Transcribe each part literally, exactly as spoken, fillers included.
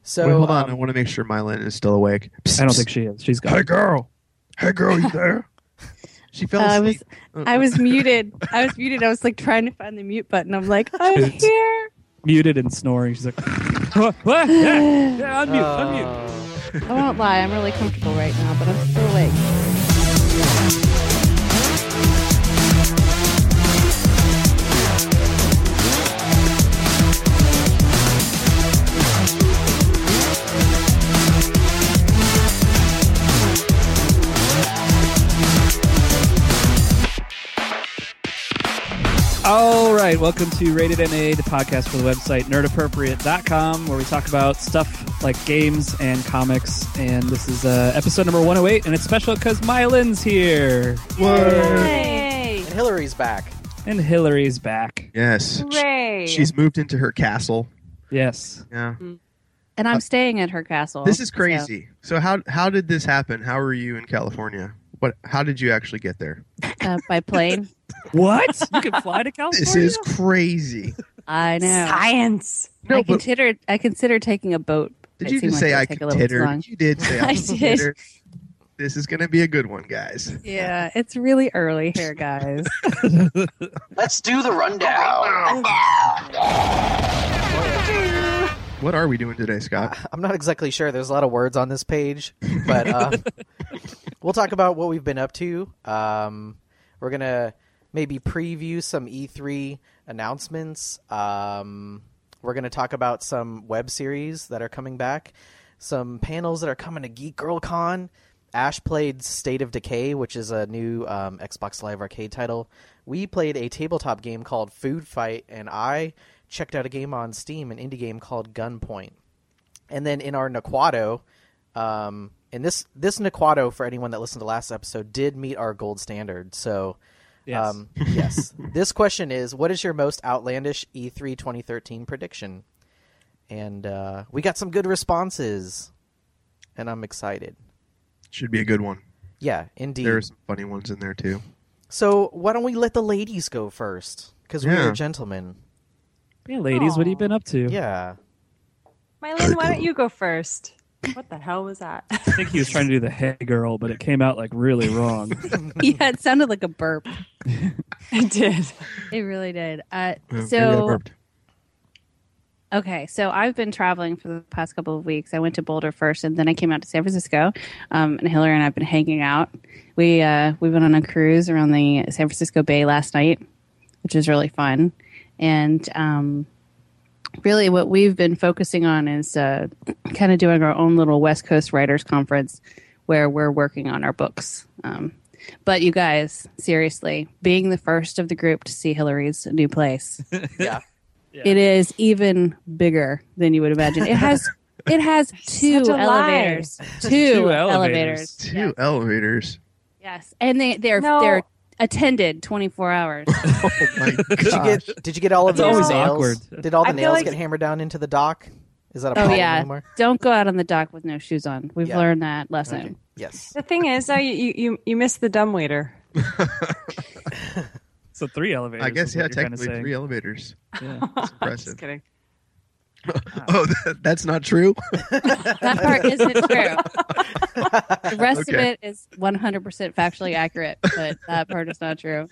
So Wait, hold on. um, I want to make sure Mylin is still awake. Psst, I don't psst. think she is. She's gone. Hey, girl. Hey, girl, you there? She fell Uh, I asleep. was I was muted. I was muted. I was like trying to find the mute button. I'm like, I'm here. Muted and snoring. She's like, what? What? Yeah, yeah, unmute, uh, unmute. I won't lie. I'm really comfortable right now, but I'm still awake. All right, welcome to Rated N A, the podcast for the website nerd appropriate dot com, where we talk about stuff like games and comics. And this is uh, episode number one oh eight, and it's special because Mylin's here. Yay! and Hillary's back. And Hillary's back. Yes. Hooray! She's moved into her castle. Yes. Yeah. And I'm staying at her castle. This is so- crazy. So how how did this happen? How were you in California? What? How did you actually get there? uh, by plane. What? You can fly to California? This is crazy. I know. Science. No, I but considered. I considered taking a boat. did It you seemed just like say it I would take a little too long. considered? You did say I, I did. considered. This is going to be a good one, guys. Yeah, it's really early here, guys. Let's do the rundown. What are we doing today, Scott? I'm not exactly sure. There's a lot of words on this page, but uh, we'll talk about what we've been up to. Um, we're gonna maybe preview some E three announcements. Um, we're gonna talk about some web series that are coming back, some panels that are coming to Geek Girl Con. Ash played State of Decay, which is a new um, Xbox Live Arcade title. We played a tabletop game called Food Fight, and I checked out a game on Steam, an indie game called Gunpoint. And then in our Nequado, um, and this this Nequado, for anyone that listened to last episode, did meet our gold standard. So, Yes. um, yes. This question is, what is your most outlandish E three twenty thirteen prediction? And uh, we got some good responses, and I'm excited. Should be a good one. Yeah, indeed. There are some funny ones in there too. So why don't we let the ladies go first? Because Yeah. we're gentlemen. Yeah, ladies, what have you Aw. been up to? Yeah. Mylin, why don't you go first? What the hell was that? I think he was trying to do the hey girl, but it came out like really wrong. Yeah, it sounded like a burp. It did. It really did. Uh, Uh, maybe I so burped. okay, so I've been traveling for the past couple of weeks. I went to Boulder first, and then I came out to San Francisco. Um, and Hillary and I've been hanging out. We uh, we went on a cruise around the San Francisco Bay last night, which was really fun. And um, really, what we've been focusing on is uh, kind of doing our own little West Coast Writers Conference, where we're working on our books. Um, but you guys, seriously, being the first of the group to see Hillary's new place. Yeah. It is even bigger than you would imagine. It has it has two Such a lie. elevators. Two, Two elevators. elevators. Two Yes. elevators. Yes. And they they're No. they're attended twenty-four hours. Oh my Did you gosh. get Did you get all of That's those always nails? awkward. Did all the I feel nails like- get hammered down into the dock? Is that a Oh problem yeah. anymore? Don't go out on the dock with no shoes on. We've Yeah. learned that lesson. Okay. Yes. The thing is, though, you you you missed the dumbwaiter. So three elevators. I guess is yeah, what you're kinda technically saying. three elevators. Yeah. That's impressive. Just kidding. Oh, that, that's not true. That part isn't true. The rest of Okay. it is one hundred percent factually accurate, but that part is not true.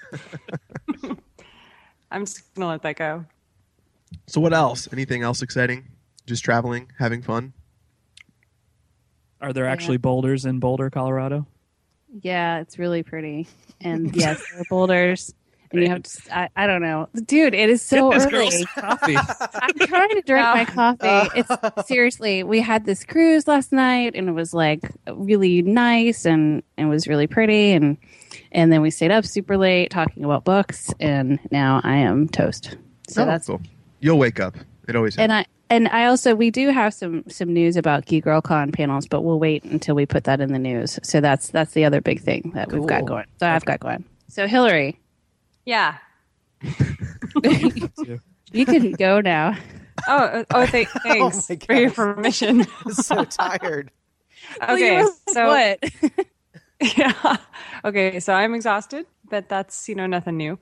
I'm just gonna let that go. So what else? Anything else exciting? Just traveling, having fun. Are there Yeah. actually boulders in Boulder, Colorado? Yeah, it's really pretty. And yes, there are boulders. And you have to, I, I don't know. Dude, it is so Get this early. girl some coffee. I'm trying to drink my coffee. It's seriously, we had this cruise last night and it was like really nice and it was really pretty and and then we stayed up super late talking about books and now I am toast. So Oh, that's cool. You'll wake up. It always happens. and I and I also we do have some some news about Geek Girl Con panels, but we'll wait until we put that in the news. So that's that's the other big thing that we've got Cool. going. So I've got going. So Hillary, Yeah. you can go now. Oh, uh, oh, th- thanks my for your gosh. permission. I'm so tired. Okay, Well, you were- so what? yeah. Okay, so I'm exhausted, but that's, you know, nothing new.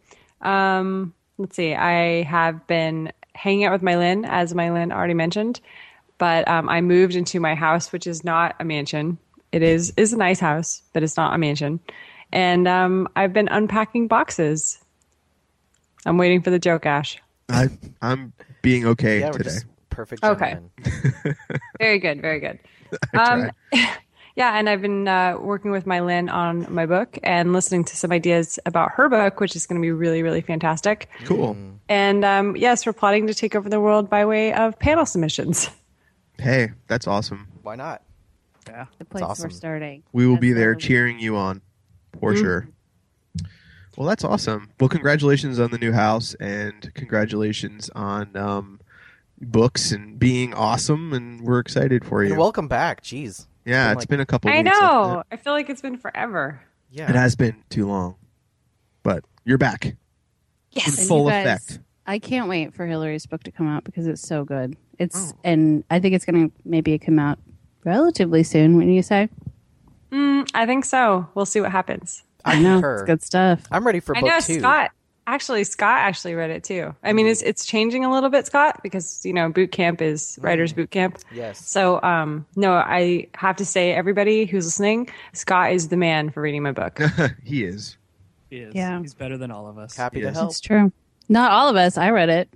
Um, let's see. I have been hanging out with Mylin, as Mylin already mentioned. but um, I moved into my house, which is not a mansion. It is is a nice house, but it's not a mansion. And um, I've been unpacking boxes. I'm waiting for the joke, Ash. I, I'm being okay Yeah, we're today. just perfect Okay. gentlemen. Very good, very good. I Um, yeah, and I've been uh, working with my Lynn on my book and listening to some ideas about her book, which is going to be really, really fantastic. Cool. And um, yes, we're plotting to take over the world by way of panel submissions. Hey, that's awesome. Why not? Yeah. The place awesome. we're starting. We will be That's there all. cheering you on, for sure. Well, that's awesome. Well, congratulations on the new house, and congratulations on um, books and being awesome. And we're excited for you. And welcome back. Jeez. yeah, been it's like- been a couple. I weeks, hasn't know. I feel like it's been forever. It? Yeah. it has been too long, but you're back in Yes. And full you guys, effect. I can't wait for Hillary's book to come out because it's so good. It's Oh. and I think it's going to maybe come out relatively soon. Wouldn't you say? Mm, I think so. We'll see what happens. I know concur. it's good stuff. I'm ready for I book know two. Scott. Actually, Scott actually read it too. I mean, it's it's changing a little bit, Scott, because you know boot camp is writers boot camp. Yes. So, um, no, I have to say, everybody who's listening, Scott is the man for reading my book. He is. He is. Yeah. He's better than all of us. Happy to Yes. help. It's true. Not all of us. I read it.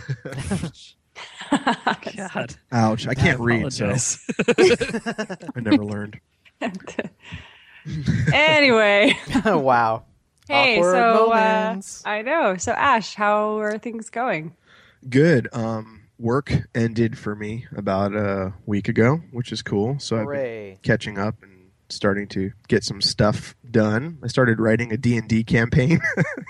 God. Ouch! I can't read, so apologize. I never learned. Anyway, Wow. hey, Awkward so uh, moments. I know. So, Ash, how are things going? Good. Um, work ended for me about a week ago, which is cool. So I've been Hooray. catching up and starting to get some stuff done. I started writing a D and D campaign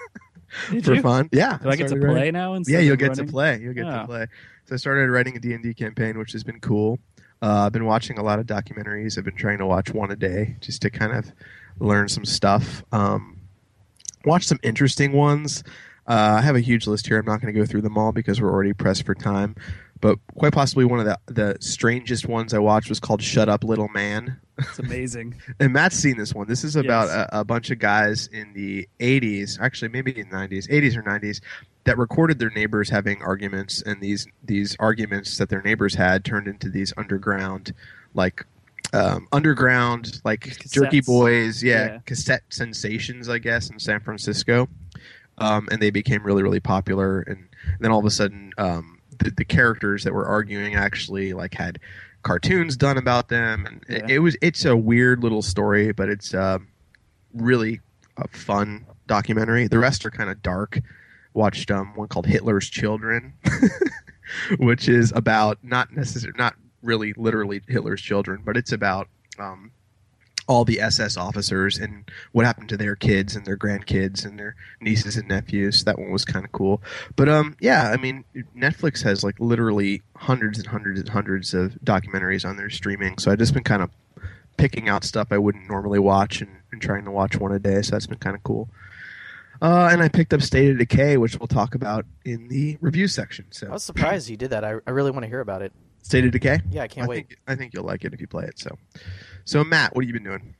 Did for you? fun. Yeah. Do I get to started play writing- now? Instead Yeah, you'll of get running? to play. You'll get Oh. to play. So I started writing a D and D campaign, which has been cool. Uh, I've been watching a lot of documentaries. I've been trying to watch one a day just to kind of learn some stuff. Um, watch some interesting ones. Uh, I have a huge list here. I'm not going to go through them all because we're already pressed for time. But quite possibly one of the, the strangest ones I watched was called Shut Up, Little Man. It's amazing. And Matt's seen this one. This is about Yes. a, a bunch of guys in the eighties, actually maybe in the nineties, eighties or nineties, that recorded their neighbors having arguments, and these these arguments that their neighbors had turned into these underground, like um, underground, like Jerky Cassettes. Boys, yeah, Yeah. cassette sensations, I guess, in San Francisco. Um, and they became really, really popular. And then all of a sudden, um, the, the characters that were arguing actually like had cartoons done about them, and it, Yeah. it was it's a weird little story, but it's uh, really a fun documentary. The rest are kind of dark. Watched um, one called Hitler's Children, which is about not necessarily not really literally Hitler's children, but it's about um, all the S S officers and what happened to their kids and their grandkids and their nieces and nephews. That one was kind of cool. But um, yeah, I mean, Netflix has like literally hundreds and hundreds and hundreds of documentaries on their streaming. So I've just been kind of picking out stuff I wouldn't normally watch and, and trying to watch one a day. So that's been kind of cool. Uh, and I picked up State of Decay, which we'll talk about in the review section. So I was surprised you did that. I, I really want to hear about it. State of Decay? Yeah, I can't I wait. think I think you'll like it if you play it. So, so Matt, what have you been doing?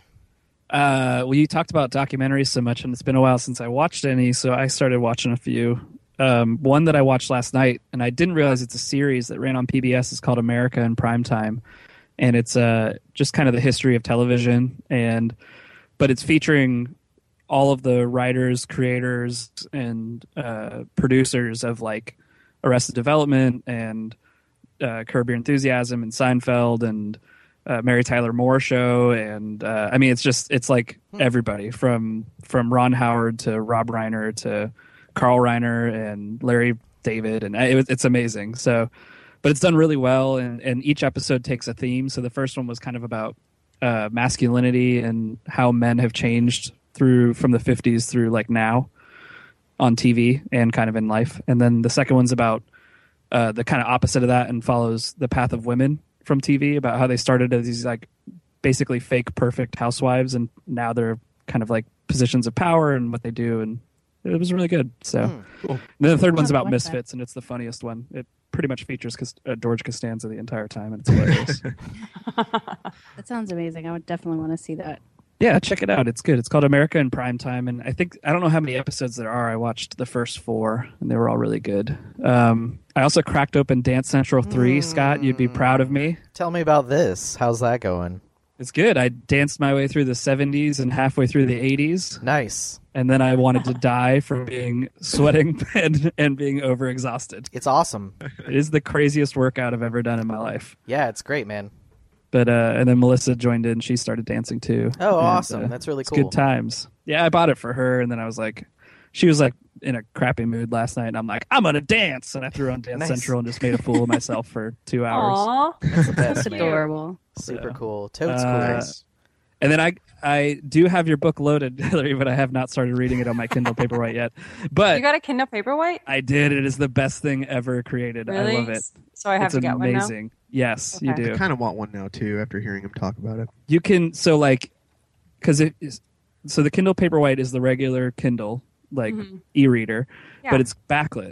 Uh, well, you talked about documentaries so much, and it's been a while since I watched any, so I started watching a few. Um, one that I watched last night, and I didn't realize it's a series that ran on P B S. Is called America in Primetime, and it's uh, just kind of the history of television, and but it's featuring all of the writers, creators, and uh, producers of like Arrested Development and uh, Curb Your Enthusiasm and Seinfeld and uh, Mary Tyler Moore Show, and uh, I mean, it's just it's like everybody from from Ron Howard to Rob Reiner to Carl Reiner and Larry David, and it, it's amazing. So, but it's done really well, and, and each episode takes a theme. So the first one was kind of about uh, masculinity and how men have changed through from the fifties through like now on T V and kind of in life. And then the second one's about uh, the kind of opposite of that and follows the path of women from T V, about how they started as these like basically fake perfect housewives, and now they're kind of like positions of power and what they do. And it was really good. So Hmm, cool. And then the third one's I about like that. Misfits, and it's the funniest one. It pretty much features Cost- uh, George Costanza the entire time, and it's hilarious. That sounds amazing. I would definitely want to see that. Yeah, check it out. It's good. It's called America in Primetime, and I think I don't know how many episodes there are. I watched the first four, and they were all really good. Um, I also cracked open Dance Central three. Scott, you'd be proud of me. Tell me about this. How's that going? It's good. I danced my way through the seventies and halfway through the eighties. Nice. And then I wanted to die from being sweating and, and being overexhausted. It's awesome. It is the craziest workout I've ever done in my life. Yeah, it's great, man. But uh, and then Melissa joined in. She started dancing too. Oh, And, awesome. uh, That's really it's cool. good times. Yeah, I bought it for her, and then I was like, she was like in a crappy mood last night, and I'm like, I'm gonna dance, and I threw on Dance Nice. Central and just made a fool of myself for two hours. Aw. That's the best, That's man. adorable. Super So, cool. Toad's uh, cool. And then I I do have your book loaded, Hillary, but I have not started reading it on my Kindle Paperwhite yet. But You got a Kindle Paperwhite? I did. It is the best thing ever created. Really? I love it. So I have it's to get amazing. one Yes, you Okay. do. I kind of want one now too. After hearing him talk about it. You can so like because it is so the Kindle Paperwhite is the regular Kindle like Mhm. e-reader, Yeah. but it's backlit,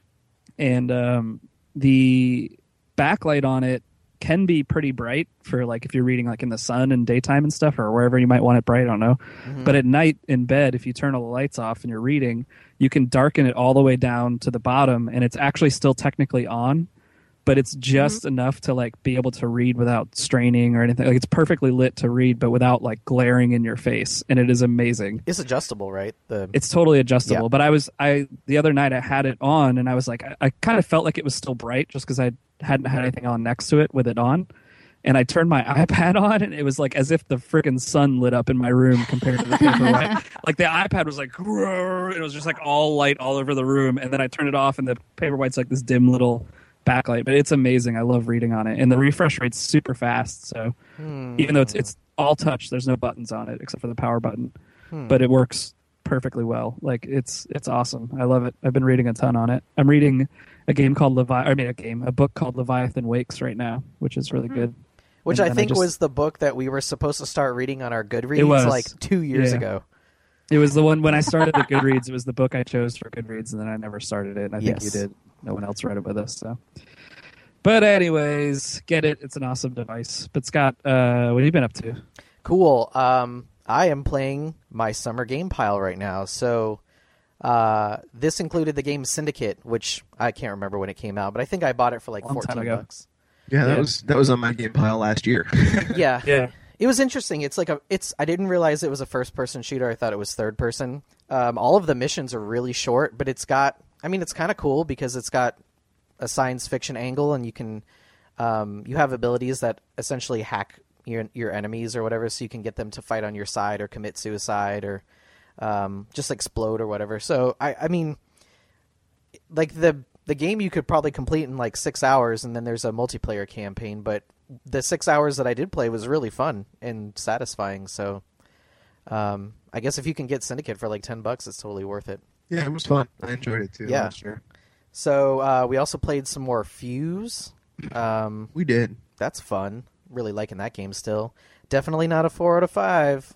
and um, the backlight on it can be pretty bright for like if you're reading like in the sun and daytime and stuff or wherever you might want it bright. I don't know, Mhm. but at night in bed, if you turn all the lights off and you're reading, you can darken it all the way down to the bottom, and it's actually still technically on. But it's just enough to like be able to read without straining or anything. Like it's perfectly lit to read, but without like glaring in your face, and it is amazing. It's adjustable, right? The It's totally adjustable. Yeah. But I was I the other night I had it on, and I was like I, I kind of felt like it was still bright just because I hadn't had anything on next to it with it on, and I turned my iPad on, and it was like as if the freaking sun lit up in my room compared to the Paperwhite. Like the iPad was like, "Grrr," it was just like all light all over the room, and then I turned it off, and the Paperwhite's like this dim little backlight, but it's amazing. I love reading on it, and the refresh rate's super fast. So Hmm. even though it's it's all touch, there's no buttons on it except for the power button, Hmm. but it works perfectly well. Like it's it's awesome. I love it. I've been reading a ton on it. I'm reading a game called Levi. I mean, a game, a book called Leviathan Wakes right now, which is really good. Which And I then I think just- was the book that we were supposed to start reading on our Goodreads It was. like two years Yeah. ago. It was the one when I started the Goodreads. It was the book I chose for Goodreads, and then I never started it. And I think you Yes. did. No one else read it with us, so. But anyways, get it. It's an awesome device. But Scott, uh, what have you been up to? Cool. Um, I am playing my summer game pile right now. So uh, this included the game Syndicate, which I can't remember when it came out, but I think I bought it for like Long time fourteen ago. bucks. Yeah, that Yeah. was that was on my game pile last year. Yeah. Yeah. It was interesting. It's like a. It's. I didn't realize it was a first-person shooter. I thought it was third-person. Um, all of the missions are really short, but it's got. I mean, it's kind of cool because it's got a science fiction angle, and you can. Um, you have abilities that essentially hack your your enemies or whatever, so you can get them to fight on your side or commit suicide or um, just explode or whatever. So I. I mean, like the the game you could probably complete in like six hours, and then there's a multiplayer campaign, but the six hours that I did play was really fun and satisfying. So, um, I guess if you can get Syndicate for like ten bucks, it's totally worth it. Yeah, it was fun. I enjoyed it too Yeah. last year. So uh, we also played some more Fuse. Um, We did. that's fun. Really liking that game still. Definitely not a four out of five.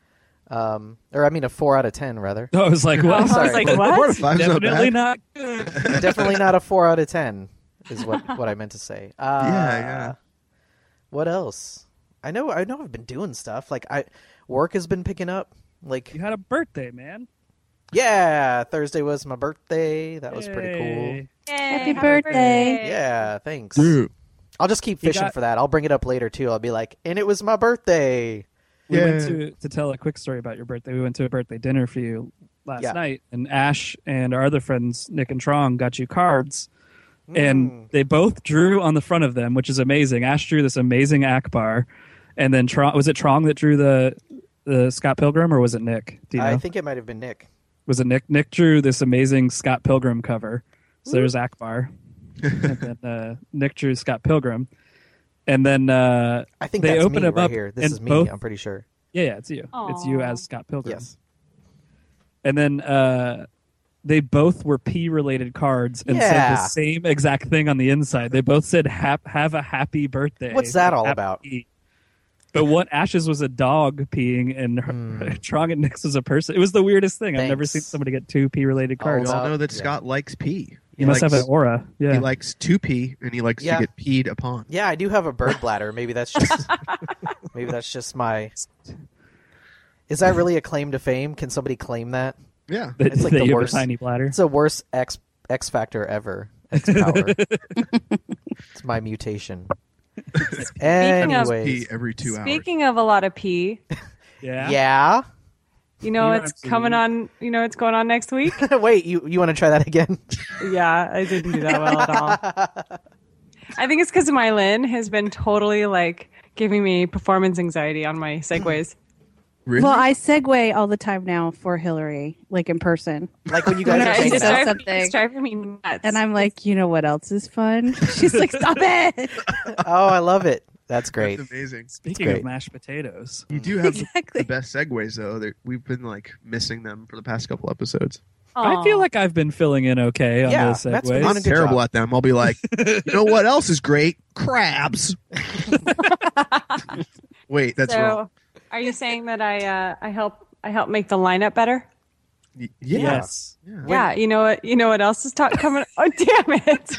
Um, or I mean a four out of ten rather. I was like, I what? was Sorry. like, Four out what? of five's not Definitely bad. not good. Definitely not a four out of ten. Is what what I meant to say. Uh, Yeah, yeah. What else? I know. I know. I've been doing stuff. Like I, work has been picking up. Like You had a birthday, man. yeah, Thursday was my birthday. That was pretty cool. Yay. Happy birthday. Yeah, thanks. Dude. I'll just keep You fishing got- for that. I'll bring it up later too. I'll be like, and it was my birthday. We went Yeah. to to tell a quick story about your birthday. We went to a birthday dinner for you last Yeah. night, and Ash and our other friends, Nick and Trong, got you cards, and Mm. they both drew on the front of them, which is amazing. Ash drew this amazing Akbar, and then Trong, was it Trong that drew the the Scott Pilgrim, or was it Nick? Do you know? I think it might have been Nick. Was it Nick? Nick drew this amazing Scott Pilgrim cover. So there's Akbar, and then uh, Nick drew Scott Pilgrim, and then uh, I think they that's open me him right up, here. This and is me. both- I'm pretty sure. yeah, yeah, it's you. It's you Aw. as Scott Pilgrim. Yes. And then uh, they both were P-related cards and said Yeah. the same exact thing on the inside. They both said, "Hap- have a happy birthday." What's that all Happy about? P. But what Ash's was a dog peeing, and her, Mm. Trong and Nick's was a person. It was the weirdest thing. I've never Thanks. seen somebody get two P-related Oh, We cards. wow. all know that Yeah. Scott likes pee. You He must likes, have an aura. Yeah. He likes to pee, and he likes Yeah. to get peed upon. Yeah, I do have a bird bladder. Maybe that's just maybe that's just my. Is that really a claim to fame? Can somebody claim that? Yeah. that, It's like that the you worst. have a tiny bladder. It's the worst X X factor ever. X power. It's my mutation. of- Anyways, Pee every two hours. Speaking of a lot of pee, Yeah. yeah. you know You're what's absolutely- coming on? You know what's going on next week? Wait, you you want to try that again? Yeah, I didn't do that well at all. I think it's because my Lynn has been totally like giving me performance anxiety on my segues. Really? Well, I segue all the time now for Hillary, like in person. Like when you guys Yeah, are it's, hanging just just out. driving, something. it's driving me nuts. And I'm like, you know what else is fun? She's like, stop it. Oh, I love it. That's great. That's amazing. Speaking great. of mashed potatoes, You do have the- Exactly. the best segues though. That we've been like missing them for the past couple episodes. I feel like I've been filling in okay on Yeah, those Matt's been segues. on I'm a good terrible job. at them. I'll be like, you know what else is great? Crabs. Wait, that's so, wrong. are you saying that I uh, I help I help make the lineup better? Y- yeah. Yes. Yeah. Yeah, you know what? You know what else is ta- coming? Oh, damn it!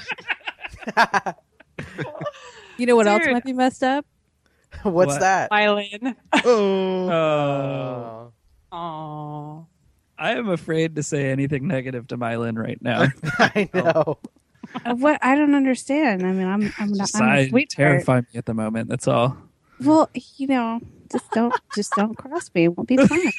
You know what else Dude. might be messed up? What's What? that? My Lynn. Oh. Oh, Oh, Oh, I am afraid to say anything negative to Mylin right now. I know. Uh, What I don't understand. I mean, I'm I'm not Just I'm a I sweetheart. terrify me at the moment. That's all. Well, you know, just don't just don't cross me. It won't be fun.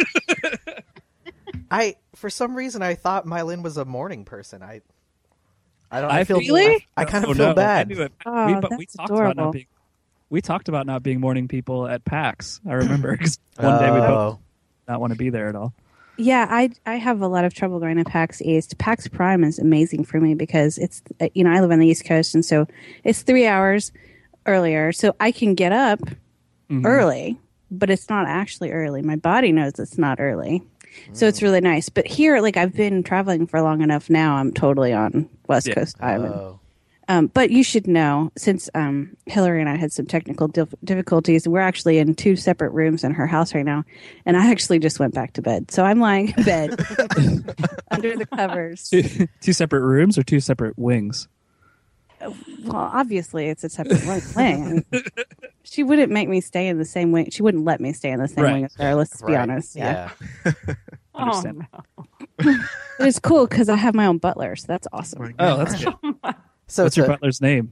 I for some reason I thought Mylin was a morning person. I I don't. I I feel. feel- Really? I, I kind of Oh, feel no, I bad. knew it. Oh, we, but we that's talked about not adorable. being. We talked about not being morning people at PAX. I remember 'cause one day we both Oh. not want to be there at all. Yeah, I I have a lot of trouble going to PAX East. PAX Prime is amazing for me because it's uh, you know I live on the East Coast and so it's three hours earlier, so I can get up Mhm. early, but it's not actually early. My body knows it's not early, so it's really nice. But here, like I've been traveling for long enough now, I'm totally on West Yeah. Coast time. and- Oh. Um, but you should know, since um, Hillary and I had some technical dif- difficulties, we're actually in two separate rooms in her house right now. And I actually just went back to bed. So I'm lying in bed under the covers. Two, two separate rooms or two separate wings? Well, obviously, it's a separate wing. wing. I mean, she wouldn't make me stay in the same wing. She wouldn't let me stay in the same Right. wing as her. Let's be Right. honest. Yeah. Yeah. oh Understand. no! But it's cool because I have my own butler. So that's awesome. My Oh, God. that's good. So What's it's your a, butler's name?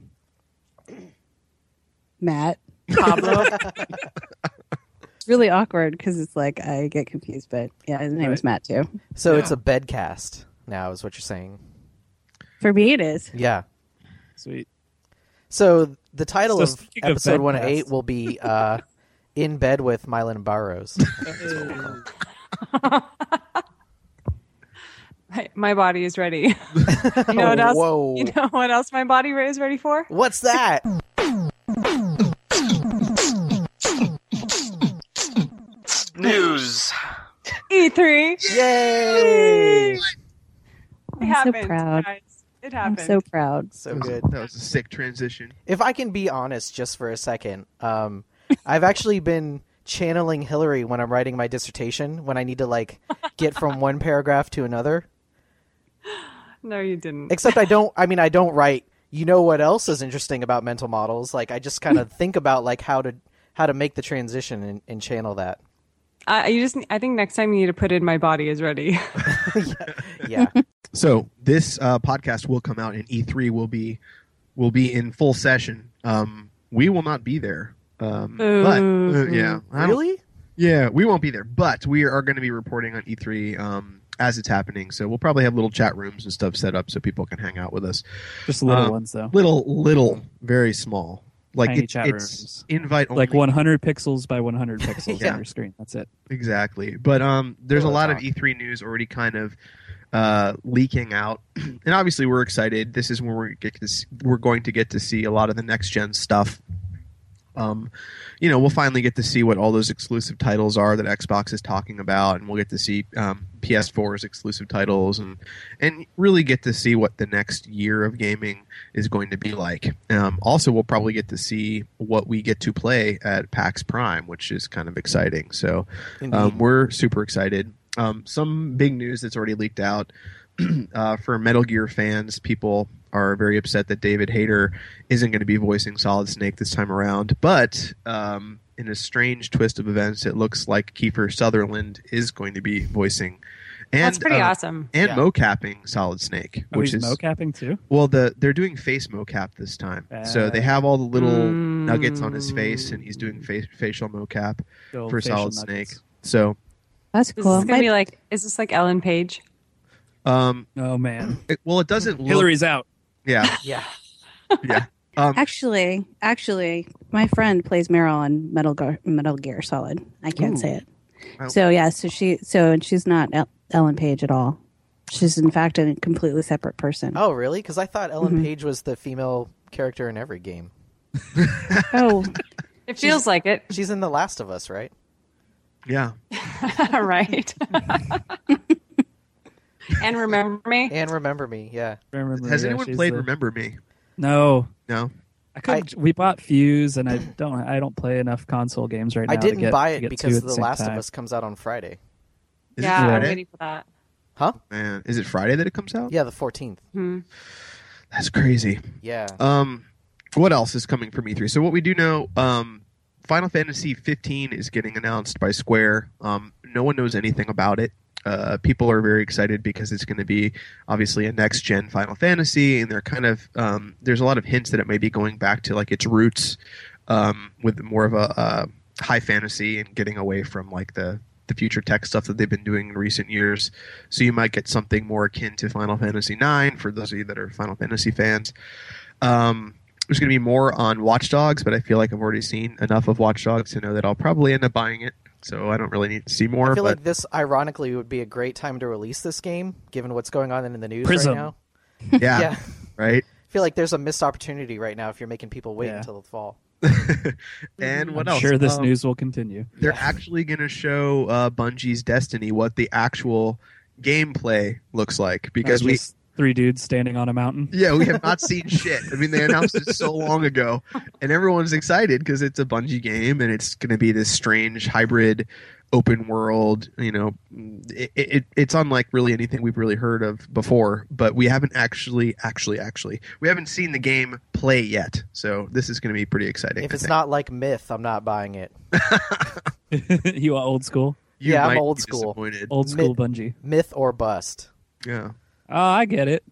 Matt. Pablo. It's really awkward because it's like I get confused. But yeah, his name is Matt too. so Yeah. it's a bedcast now, is what you're saying. For me, it is. Yeah. Sweet. So the title So of speaking of episode one oh eight bedcast. will be uh, "In Bed with Mylin Barrows." My- my body is ready. You know what else? Whoa! You know what else my body is ready for? What's that? News. E three. Yay! It I'm so happened, proud. guys. It I'm happened. so proud. So That was, good. that was a sick transition. If I can be honest just for a second, um, I've actually been channeling Hillary when I'm writing my dissertation, when I need to like get from one paragraph to another. No, you didn't. Except I don't, I mean, I don't write, you know what else is interesting about mental models? Like I just kind of think about like how to, how to make the transition and, and channel that. I you just. I think next time you need to put in my body is ready. Yeah. So this uh, podcast will come out, and E three will be will be in full session. Um, we will not be there. Um, but uh, yeah, I don't- Really? Yeah, we won't be there, but we are going to be reporting on E three um, as it's happening. So we'll probably have little chat rooms and stuff set up so people can hang out with us. Just little Um, ones though. Little, little, very small. Like Tiny it's, chat it's rooms. invite only. Like one hundred pixels by one hundred pixels Yeah. on your screen. That's it. Exactly. But um, there's Oh, a lot that's of E three news already kind of uh, leaking out, and obviously we're excited. This is where we're get to see, we're going to get to see a lot of the next gen stuff. Um, you know, we'll finally get to see what all those exclusive titles are that Xbox is talking about, and we'll get to see um, P S four's exclusive titles, and and really get to see what the next year of gaming is going to be like. Um, also, we'll probably get to see what we get to play at PAX Prime, which is kind of exciting. So um, we're super excited. Um, some big news that's already leaked out uh, for Metal Gear fans. People are very upset that David Hayter isn't going to be voicing Solid Snake this time around. But um, in a strange twist of events, it looks like Kiefer Sutherland is going to be voicing And, That's pretty uh, awesome. And Yeah. mocapping Solid Snake, Oh, which he's is mocapping too. well, the they're doing face mocap this time. So they Uh, have all the little Mm. nuggets on his face, and he's doing face, facial mocap The old for facial Solid nuggets. Snake. So, That's Is cool. this gonna My- be like? Is this like Ellen Page? um, Oh man, it, well, it doesn't look. Hillary's out. Yeah, Yeah. yeah. Um, Actually, actually, my friend plays Meryl on Metal Gear, Metal Gear Solid. I can't Ooh. say it. Oh. So yeah, so she, so and she's not El- Ellen Page at all. She's in fact a completely separate person. Oh, really? Because I thought Ellen Mhm. Page was the female character in every game. Oh, It feels like it, She's in The Last of Us, right? yeah. right? And remember me? And Remember Me, yeah. Remember, Has yeah, anyone she's played the- Remember Me? No, No. I could. we bought Fuse, and I don't. I don't play enough console games right now. I to didn't get- buy to it get because two at The same Last time. of Us comes out on Friday. Is Yeah, it I'm Friday? waiting for that. Huh? Man, is it Friday that it comes out? Yeah, the fourteenth. Hmm. That's crazy. Yeah. Um, what else is coming from E three? So what we do know, um, Final Fantasy fifteen is getting announced by Square. Um, no one knows anything about it. Uh, people are very excited because it's going to be obviously a next gen Final Fantasy, and they're kind of um, there's a lot of hints that it may be going back to like its roots um, with more of a, a high fantasy and getting away from like the the future tech stuff that they've been doing in recent years. So you might get something more akin to Final Fantasy nine for those of you that are Final Fantasy fans. Um, there's going to be more on Watch Dogs, but I feel like I've already seen enough of Watch Dogs to know that I'll probably end up buying it. So I don't really need to see more. I feel but like this, ironically, would be a great time to release this game, given what's going on in the news Prism. right now. yeah, Yeah. right. I feel like there's a missed opportunity right now if you're making people wait Yeah. until the fall. And what I'm else? sure this Um, news will continue. They're actually going to show uh, Bungie's Destiny what the actual gameplay looks like because Uh, we just three dudes standing on a mountain. yeah, we have not seen shit. I mean, they announced it so long ago, and everyone's excited because it's a Bungie game, and it's going to be this strange hybrid open world. You know, it, it, it's unlike really anything we've really heard of before. But we haven't actually, actually, actually, we haven't seen the game play yet. So this is going to be pretty exciting. If I it's think. not like Myth, I'm not buying it. You are old school, You Yeah, I'm might old be school. disappointed. old school Bungie. Myth or bust. Yeah. Oh, I get it.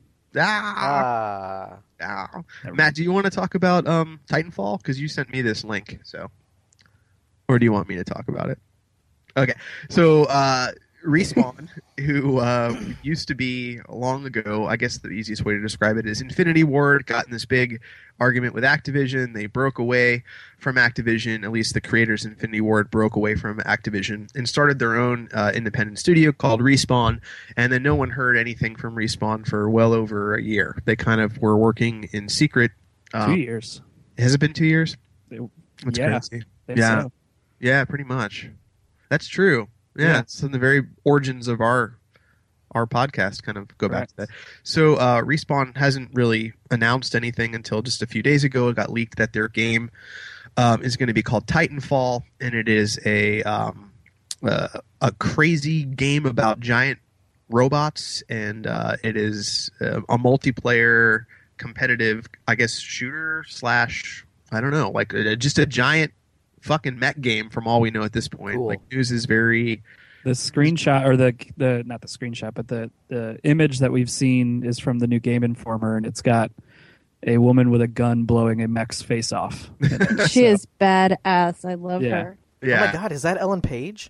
Ah. Ah. Ah. Matt, do you want to talk about um, Titanfall? Because you sent me this link, so. Or do you want me to talk about it? Okay, so uh, Respawn, who uh, used to be long ago, I guess the easiest way to describe it is Infinity Ward, got in this big argument with Activision. They broke away from Activision, at least the creators of Infinity Ward broke away from Activision and started their own uh, independent studio called Respawn. And then no one heard anything from Respawn for well over a year. They kind of were working in secret. Um, Two years. Has it been two years? It- That's yeah. crazy. If Yeah. so. Yeah, pretty much. That's true. Yeah, Yeah. it's in the very origins of our our podcast kind of go back to Correct. that. So uh, Respawn hasn't really announced anything until just a few days ago. It got leaked that their game um, is going to be called Titanfall, and it is a um, uh, a crazy game about giant robots, and uh, it is uh, a multiplayer competitive, I guess, shooter slash I don't know, like uh, just a giant fucking mech game from all we know at this point. Cool. Like news is very The screenshot, or the the not the screenshot, but the the image that we've seen is from the new Game Informer, and it's got a woman with a gun blowing a mech's face off. in it. she So, is badass. I love Yeah. her. yeah. Oh my god, is that Ellen Page?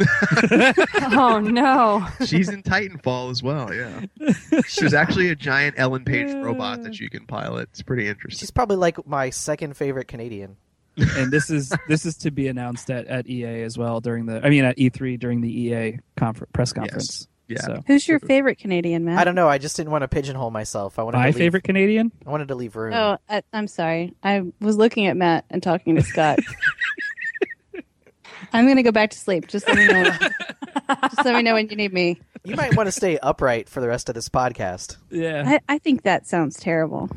Oh no! She's in Titanfall as well. Yeah, there's actually a giant Ellen Page robot that you can pilot. It's pretty interesting. She's probably like my second favorite Canadian. and this is this is to be announced at, at E A as well during the I mean at E three during the E A confer- press conference. Yeah. So Who's your favorite Canadian, Matt? I don't know. I just didn't want to pigeonhole myself. I wanted my to leave, favorite Canadian. I wanted to leave room. Oh, I, I'm sorry. I was looking at Matt and talking to Scott. I'm gonna go back to sleep. Just let me know. Just let me know when you need me. You might want to stay upright for the rest of this podcast. Yeah, I, I think that sounds terrible.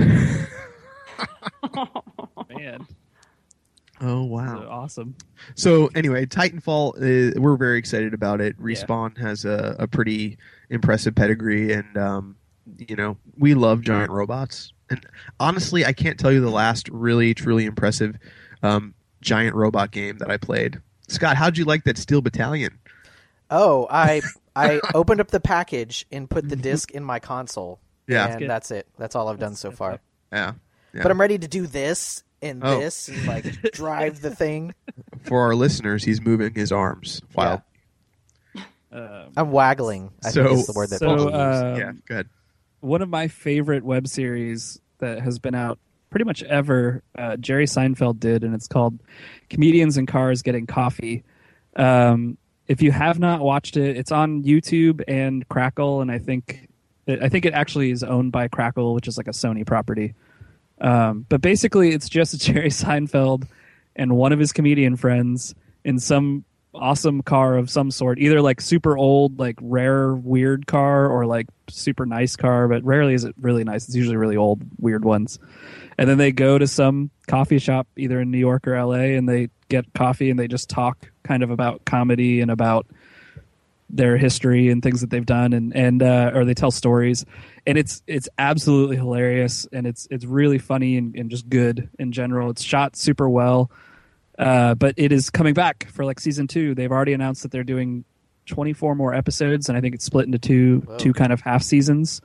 man, Oh so wow! awesome. So anyway, Titanfall, uh, we're very excited about it. Respawn has a, a pretty impressive pedigree, and um, you know we love giant robots. And honestly, I can't tell you the last really truly impressive um, giant robot game that I played. Scott, how'd you like that Steel Battalion? Oh, I I opened up the package and put the disc in my console. Yeah. and good. that's it. That's all I've done so far. Yeah. yeah. But I'm ready to do this and Oh. this and like drive the thing. For our listeners, he's moving his arms while. Um, I'm waggling. I So- think is the word that so, people use. um, yeah. Good. one of my favorite web series that has been out pretty much ever, uh, Jerry Seinfeld did, and it's called Comedians in Cars Getting Coffee. Um, if you have not watched it, it's on YouTube and Crackle, and I think I think it actually is owned by Crackle, which is like a Sony property. Um, but basically, it's just Jerry Seinfeld and one of his comedian friends in some awesome car of some sort, either like super old, like rare, weird car, or like super nice car, but rarely is it really nice. It's usually really old, weird ones. And then they go to some coffee shop, either in New York or L A, and they get coffee and they just talk kind of about comedy and about their history and things that they've done, and and uh, or they tell stories, and it's it's absolutely hilarious, and it's it's really funny and, and just good in general. It's shot super well. Uh, but it is coming back for like season two. They've already announced that they're doing twenty-four more episodes, and I think it's split into two Whoa. two kind of half seasons.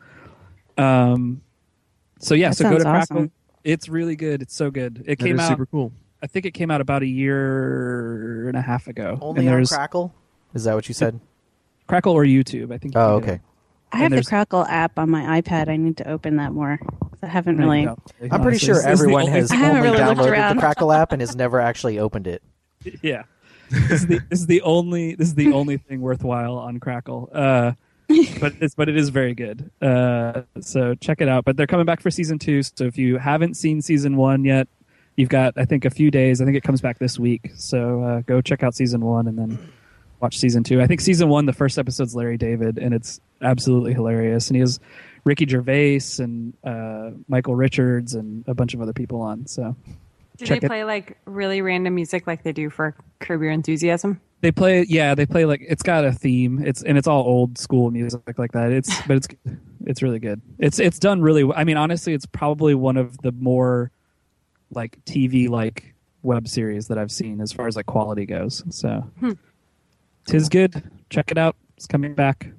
Um, so yeah, That so go to sounds Crackle. awesome. It's really good. It's so good. It That came is out. super cool. I think it came out about a year and a half ago. Only and on there's Crackle? Is that what you said? Crackle or YouTube. I think. you Oh, can get okay. it. I have And the there's- Crackle app on my iPad. I need to open that more. 'Cause I haven't No, you really. don't. I'm pretty Honestly, sure this is the everyone only has I haven't only really looked downloaded the around. Crackle app and has never actually opened it. Yeah, this is the this is the only this is the only thing worthwhile on Crackle. Uh, but it's but it is very good. Uh, so check it out. But they're coming back for season two. So if you haven't seen season one yet, you've got I think a few days. I think it comes back this week. So uh, go check out season one and then watch season two. I think season one, the first episode's Larry David, and it's absolutely hilarious. And he has Ricky Gervais and uh, Michael Richards and a bunch of other people on. So. Do Check they it. play like really random music like they do for Curb Your Enthusiasm? They play, yeah. They play like it's got a theme. It's and it's all old school music like that. It's but it's it's really good. It's it's done really. w- I mean, honestly, it's probably one of the more like T V like web series that I've seen as far as like quality goes. So, tis good. Check it out. It's coming back.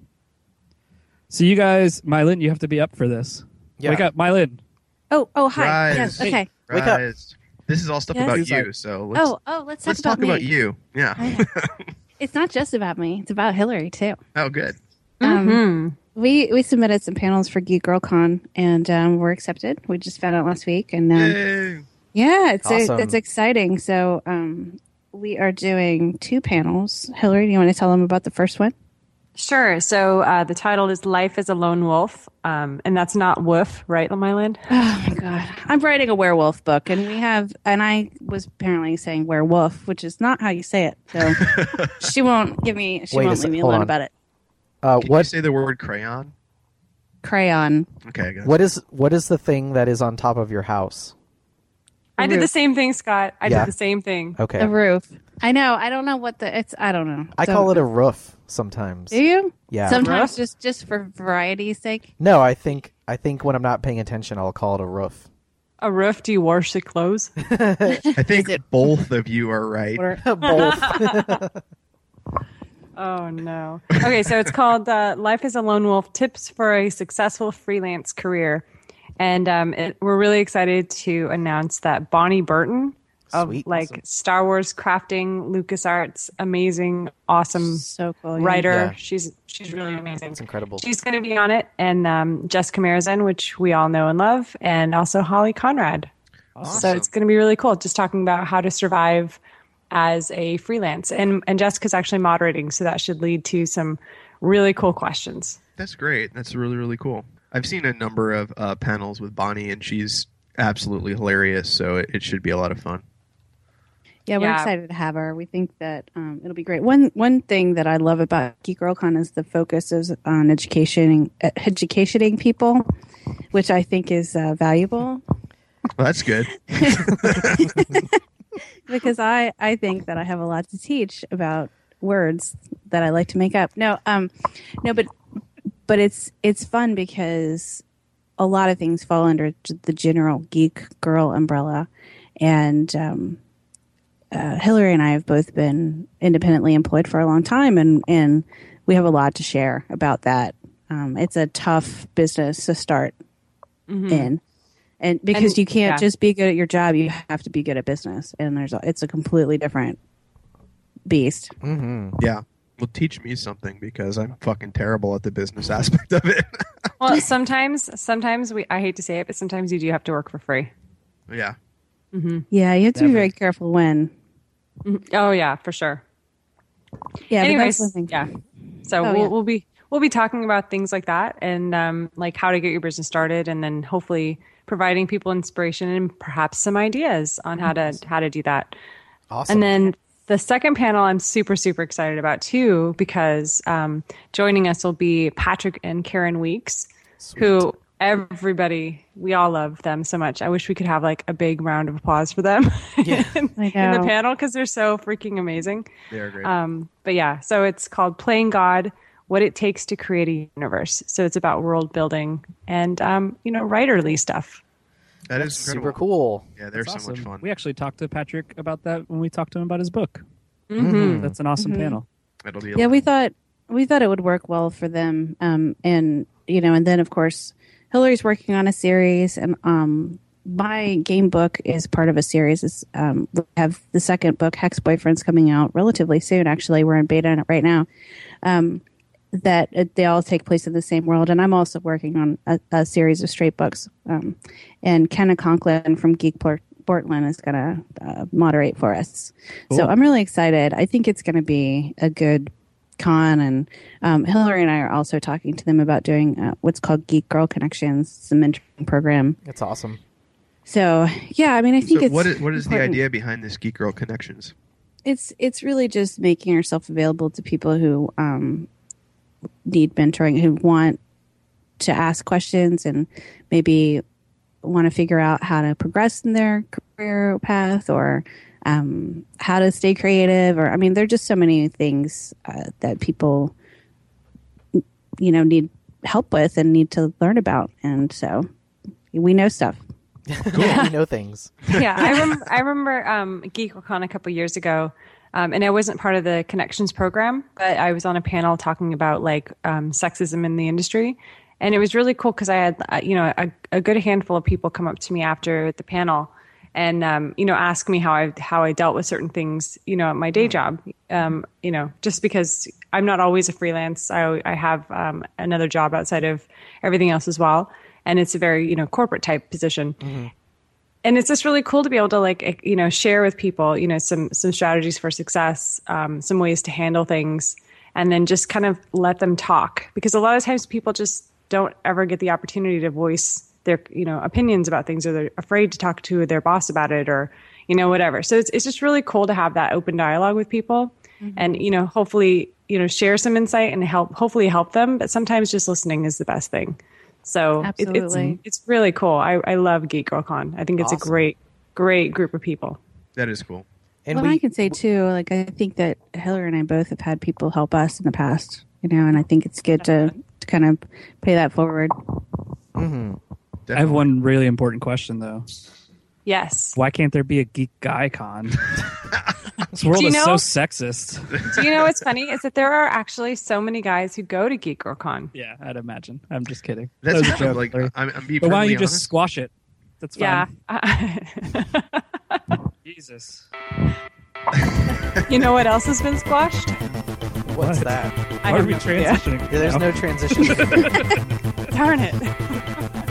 So you guys, Mylin, you have to be up for this. Yeah. Wake up, Mylin. Oh, oh, hi. Rise. Yes. Hey. Okay. Wake up. Rise. This is all stuff Yes. about He's you, like- so let's, Oh, oh, let's talk let's about talk me. about you. Yeah. Okay. It's not just about me. It's about Hillary too. Oh, good. Um, Mm-hmm. we we submitted some panels for Geek Girl Con and um, we're accepted. We just found out last week, and um, Yay. yeah, it's Awesome. it's exciting. So um, we are doing two panels. Hillary, do you want to tell them about the first one? Sure. So uh, the title is Life as a Lone Wolf. Um, and that's not woof, right, Myland? Oh my god, I'm writing a werewolf book, and we have, and I was apparently saying werewolf, which is not how you say it. So she won't give me, she Wait a won't sec- leave me hold alone on. about it. Uh, Can you what say the word crayon? Crayon. Okay, good. what is what is the thing that is on top of your house? I did the Roof. same thing, Scott. I Yeah. did the same thing. Okay, The roof. I know. I don't know what the it's. I don't know. I So- call it a roof sometimes. Do you? Yeah. Sometimes Roof? just just for variety's sake. No, I think I think when I'm not paying attention, I'll call it a roof. A roof? Do you wash the clothes? I think Is it- both of you are right. Both. Oh, no. Okay, so it's called uh, Life as a Lone Wolf Tips for a Successful Freelance Career. And um, it, we're really excited to announce that Bonnie Burton of Sweet. like Awesome. Star Wars crafting, LucasArts, amazing, awesome So cool. yeah. writer. Yeah. She's she's really amazing. It's incredible. She's going to be on it, and um, Jessica Marizan, which we all know and love, and also Holly Conrad. So Awesome. it's going to be really cool, just talking about how to survive as a freelance. And and Jessica's actually moderating, so that should lead to some really cool questions. That's great. That's really, really cool. I've seen a number of uh, panels with Bonnie, and she's absolutely hilarious, so it, it should be a lot of fun. Yeah, we're Yeah. excited to have her. We think that um, it'll be great. One one thing that I love about Geek Girl Con is the focus is on educating uh, educating people, which I think is uh, valuable Well, that's good. because I I think that I have a lot to teach about words that I like to make up. No, um, no, but but it's it's fun because a lot of things fall under the general geek girl umbrella, and um, uh, Hillary and I have both been independently employed for a long time, and, and we have a lot to share about that. Um, it's a tough business to start Mm-hmm. in, and because And- you can't yeah. just be good at your job, you have to be good at business, and there's a, it's a completely different beast. Mm-hmm. Yeah. Well, teach me something because I'm fucking terrible at the business aspect of it. Well, sometimes, sometimes we, I hate to say it, but sometimes you do have to work for free. yeah. Yeah, you have to Never. be very careful when. Oh yeah, for sure. Yeah, Anyways, but that's one thing. yeah. So Oh, we'll, yeah. we'll be we'll be talking about things like that and um, like how to get your business started, and then hopefully providing people inspiration and perhaps some ideas on how to how to do that. Awesome. And then the second panel I'm super, super excited about too, because um, joining us will be Patrick and Karen Weeks, who everybody, we all love them so much. I wish we could have like a big round of applause for them Yeah. in, I in the know. panel because they're so freaking amazing. They're great. Um, but yeah, so it's called Playing God, What It Takes to Create a Universe. So it's about world building and, um, you know, writerly stuff. that is Super incredible. cool. Yeah, they're That's so much awesome. fun. We actually talked to Patrick about that when we talked to him about his book. Mm-hmm. That's an awesome panel. It'll be a Yeah, lot. we thought we thought it would work well for them, um, and you know, and then of course, Hillary's working on a series, and um, my game book is part of a series. It's, um, we have the second book, Hex Boyfriends, coming out relatively soon. Actually, we're in beta on it right now. Um, that uh, they all take place in the same world, and I'm also working on a, a series of straight books. Um, and Kenna Conklin from Geekport. Portland is going to uh, moderate for us. So I'm really excited. I think it's going to be a good con. And um, Hillary and I are also talking to them about doing uh, what's called Geek Girl Connections. It's a mentoring program. It's awesome. So, yeah, I mean, I think So it's what is what is the important. idea behind this Geek Girl Connections? It's, it's really just making yourself available to people who um, need mentoring, who want to ask questions and maybe want to figure out how to progress in their career path, or um, how to stay creative, or I mean, there are just so many things uh, that people, you know, need help with and need to learn about, and so we know stuff. Cool. We know things. Yeah, I remember. I remember um, GeekCon a couple years ago, um, and I wasn't part of the Connections program, but I was on a panel talking about like um, sexism in the industry, and it was really cool because I had uh, you know a, a good handful of people come up to me after the panel, and um, you know ask me how I how I dealt with certain things you know at my day job. Um, you know, just because I'm not always a freelance, I I have um, another job outside of everything else as well. And it's a very, you know, corporate type position. Mm-hmm. And it's just really cool to be able to like, you know, share with people, you know, some, some strategies for success, um, some ways to handle things, and then just kind of let them talk. Because a lot of times people just don't ever get the opportunity to voice their, you know, opinions about things, or they're afraid to talk to their boss about it, or, you know, whatever. So it's, it's just really cool to have that open dialogue with people mm-hmm. and, you know, hopefully, you know, share some insight and help, hopefully help them. But sometimes just listening is the best thing. So it, it's Absolutely. it's really cool. I, I love Geek Girl Con. I think it's Awesome. a great, great group of people. That is cool. And well, we I can say too, like I think that Hillary and I both have had people help us in the past, you know, and I think it's good to, to kind of pay that forward. mhm. I have one really important question though. Yes. Why can't there be a Geek Guy Con? This world Do you is so know- sexist. Do you know what's funny is that there are actually so many guys who go to Geek Girl Con. Yeah, I'd imagine. I'm just kidding. That's That was a kind of joke, like Larry. I'm, I'm being But why don't you perfectly just honest. squash it? That's fine. Yeah. Jesus. You know what else has been squashed? What's What? that? I Why are have we no idea. transitioning? Yeah, there's no transition. Darn it.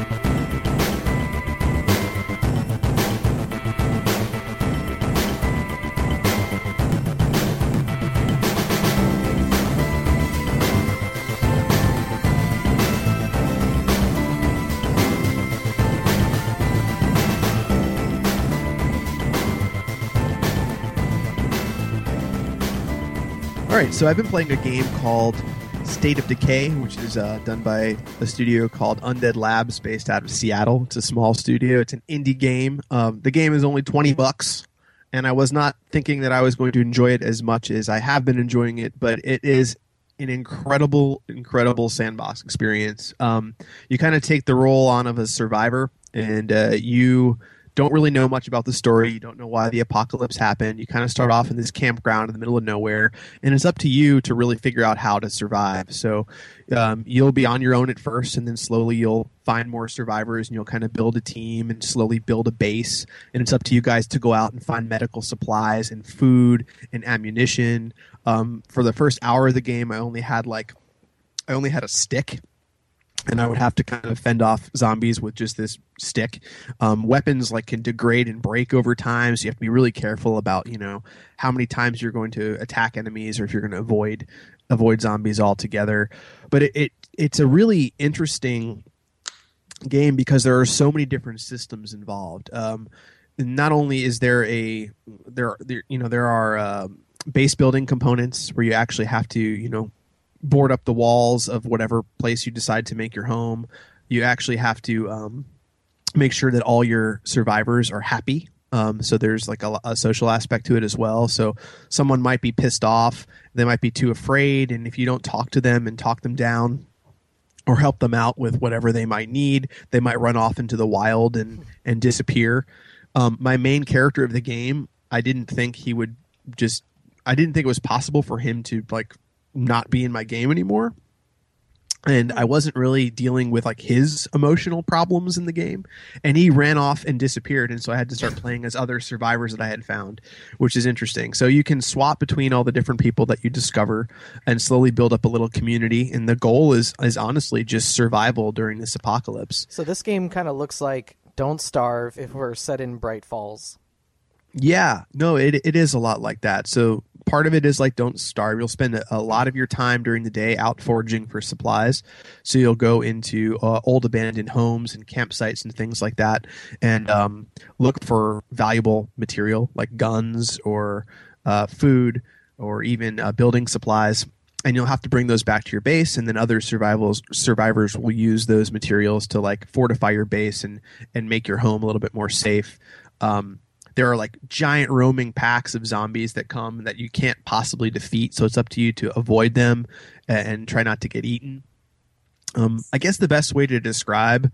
All right, so I've been playing a game called State of Decay, which is uh, done by a studio called Undead Labs, based out of Seattle. It's a small studio. It's an indie game. Um, the game is only twenty bucks, and I was not thinking that I was going to enjoy it as much as I have been enjoying it, but it is an incredible, incredible sandbox experience. Um, you kind of take the role on of a survivor, and uh, you don't really know much about the story. You don't know why the apocalypse happened. You kind of start off in this campground in the middle of nowhere, and it's up to you to really figure out how to survive. So um, you'll be on your own at first, and then slowly you'll find more survivors, and you'll kind of build a team and slowly build a base. And it's up to you guys to go out and find medical supplies and food and ammunition. Um, for the first hour of the game, I only had like I only had a stick. And I would have to kind of fend off zombies with just this stick. Um, weapons like can degrade and break over time, so you have to be really careful about you know how many times you're going to attack enemies or if you're going to avoid avoid zombies altogether. But it, it it's a really interesting game because there are so many different systems involved. Um, not only is there a there, there you know there are uh, base building components where you actually have to you know. board up the walls of whatever place you decide to make your home. You actually have to um, make sure that all your survivors are happy. Um, so there's like a, a social aspect to it as well. So someone might be pissed off. They might be too afraid. And if you don't talk to them and talk them down or help them out with whatever they might need, they might run off into the wild and, and disappear. Um, my main character of the game, I didn't think he would just, I didn't think it was possible for him to like, not be in my game anymore, and I wasn't really dealing with like his emotional problems in the game, and he ran off and disappeared, and so I had to start playing as other survivors that I had found, which is interesting. So you can swap between all the different people that you discover and slowly build up a little community, and the goal is is honestly just survival during this apocalypse. So this game kind of looks like Don't Starve if we're set in Bright Falls. Yeah, no, it it is a lot like that. So part of it is like Don't Starve. You'll spend a, a lot of your time during the day out foraging for supplies. So you'll go into uh, old abandoned homes and campsites and things like that, and um, look for valuable material like guns or uh, food or even uh, building supplies. And you'll have to bring those back to your base, and then other survivals survivors will use those materials to like fortify your base and and make your home a little bit more safe. Um, There are like giant roaming packs of zombies that come that you can't possibly defeat, so it's up to you to avoid them and try not to get eaten. Um, I guess the best way to describe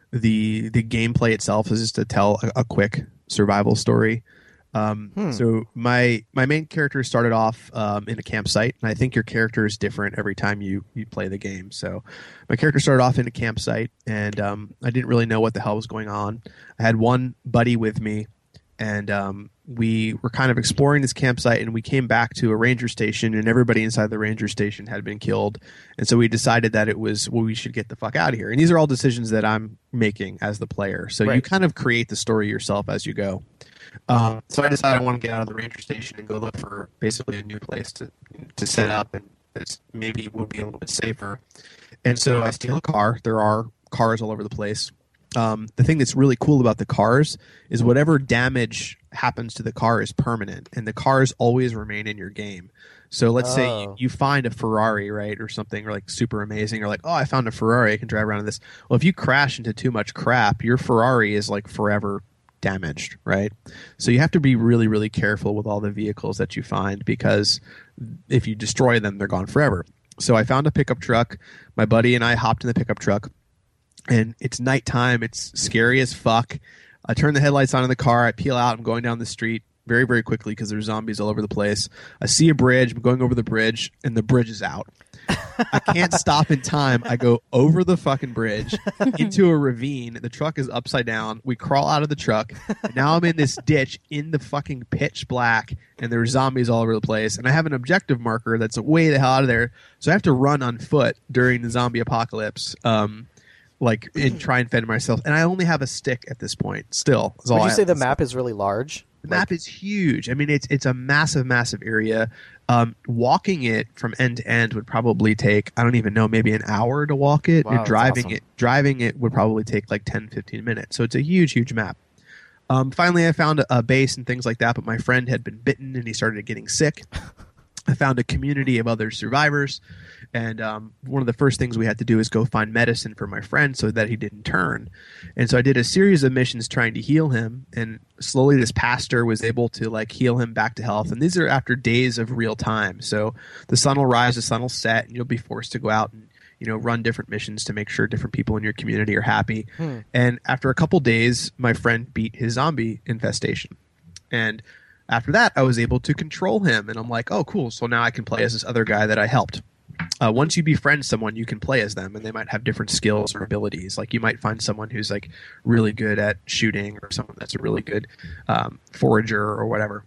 the the gameplay itself is just to tell a, a quick survival story. Um, hmm. So my my main character started off um, in a campsite, and I think your character is different every time you, you play the game. So my character started off in a campsite, and um, I didn't really know what the hell was going on. I had one buddy with me. And um, we were kind of exploring this campsite, and we came back to a ranger station, and everybody inside the ranger station had been killed. And so we decided that it was, well, we should get the fuck out of here. And these are all decisions that I'm making as the player. So right. You kind of create the story yourself as you go. Um, so I decided I want to get out of the ranger station and go look for basically a new place to to set up, and that's maybe would be a little bit safer. And so I steal a car. There are cars all over the place. Um, the thing that's really cool about the cars is whatever damage happens to the car is permanent, and the cars always remain in your game. So let's oh. say you, you find a Ferrari, right, or something like super amazing, or like, oh, I found a Ferrari, I can drive around in this. Well, if you crash into too much crap, your Ferrari is like forever damaged, right? So you have to be really, really careful with all the vehicles that you find, because if you destroy them, they're gone forever. So I found a pickup truck. My buddy and I hopped in the pickup truck. And it's nighttime. It's scary as fuck. I turn the headlights on in the car. I peel out. I'm going down the street very, very quickly because there's zombies all over the place. I see a bridge. I'm going over the bridge, and the bridge is out. I can't stop in time. I go over the fucking bridge into a ravine. The truck is upside down. We crawl out of the truck. And now I'm in this ditch in the fucking pitch black, and there's zombies all over the place. And I have an objective marker that's way the hell out of there. So I have to run on foot during the zombie apocalypse. Um... like and try and fend myself, and I only have a stick at this point. Still, is all would you I say the say. map is really large? The like... map is huge. I mean, it's it's a massive, massive area. Um, walking it from end to end would probably take, I don't even know, maybe an hour to walk it. Wow, and driving awesome. it, driving it would probably take like ten, fifteen minutes. So it's a huge, huge map. Um, finally, I found a, a base and things like that, but my friend had been bitten and he started getting sick. I found a community of other survivors. And um, one of the first things we had to do is go find medicine for my friend so that he didn't turn. And so I did a series of missions trying to heal him. And slowly this pastor was able to like heal him back to health. And these are after days of real time. So the sun will rise, the sun will set, and you'll be forced to go out and you know, run different missions to make sure different people in your community are happy. Hmm. And after a couple days, my friend beat his zombie infestation. And after that, I was able to control him. And I'm like, oh, cool. So now I can play as this other guy that I helped. Uh, once you befriend someone, you can play as them, and they might have different skills or abilities. Like you might find someone who's like really good at shooting, or someone that's a really good um, forager or whatever.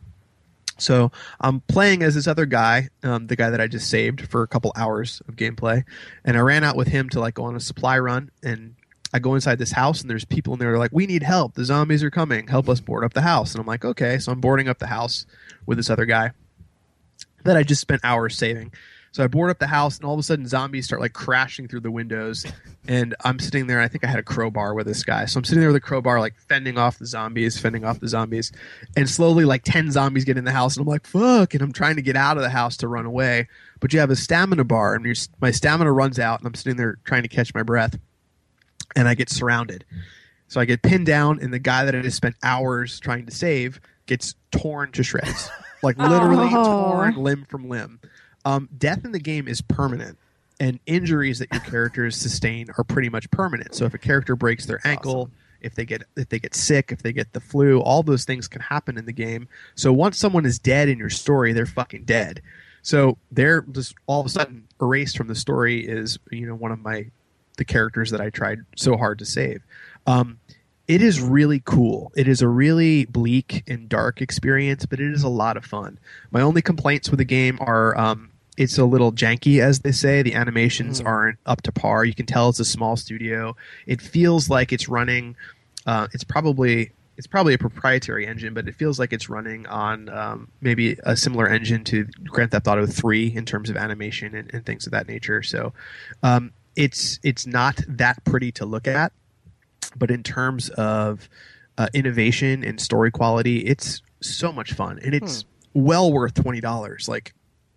So I'm playing as this other guy, um, the guy that I just saved for a couple hours of gameplay, and I ran out with him to like go on a supply run. And I go inside this house, and there's people in there that are like, "We need help. The zombies are coming. Help us board up the house." And I'm like, "Okay." So I'm boarding up the house with this other guy that I just spent hours saving. So I board up the house, and all of a sudden zombies start like crashing through the windows. And I'm sitting there, and I think I had a crowbar with this guy. So I'm sitting there with a crowbar, like fending off the zombies, fending off the zombies. And slowly like ten zombies get in the house, and I'm like, fuck. And I'm trying to get out of the house to run away. But you have a stamina bar, and your, my stamina runs out, and I'm sitting there trying to catch my breath. And I get surrounded. So I get pinned down, and the guy that I just spent hours trying to save gets torn to shreds. Like literally Oh. torn limb from limb. Um, death in the game is permanent, and injuries that your characters sustain are pretty much permanent. So if a character breaks their ankle, awesome. if they get if they get sick, if they get the flu, all those things can happen in the game. So once someone is dead in your story, they're fucking dead. So they're just all of a sudden erased from the story. Is, you know, one of my the characters that I tried so hard to save. Um, it is really cool. It is a really bleak and dark experience, but it is a lot of fun. My only complaints with the game are um, it's a little janky, as they say. The animations Mm. aren't up to par. You can tell it's a small studio. It feels like it's running. Uh, it's probably it's probably a proprietary engine, but it feels like it's running on um, maybe a similar engine to Grand Theft Auto three in terms of animation and, and things of that nature. So um, it's it's not that pretty to look at. But in terms of uh, innovation and story quality, it's so much fun, and it's well worth twenty dollars. Like,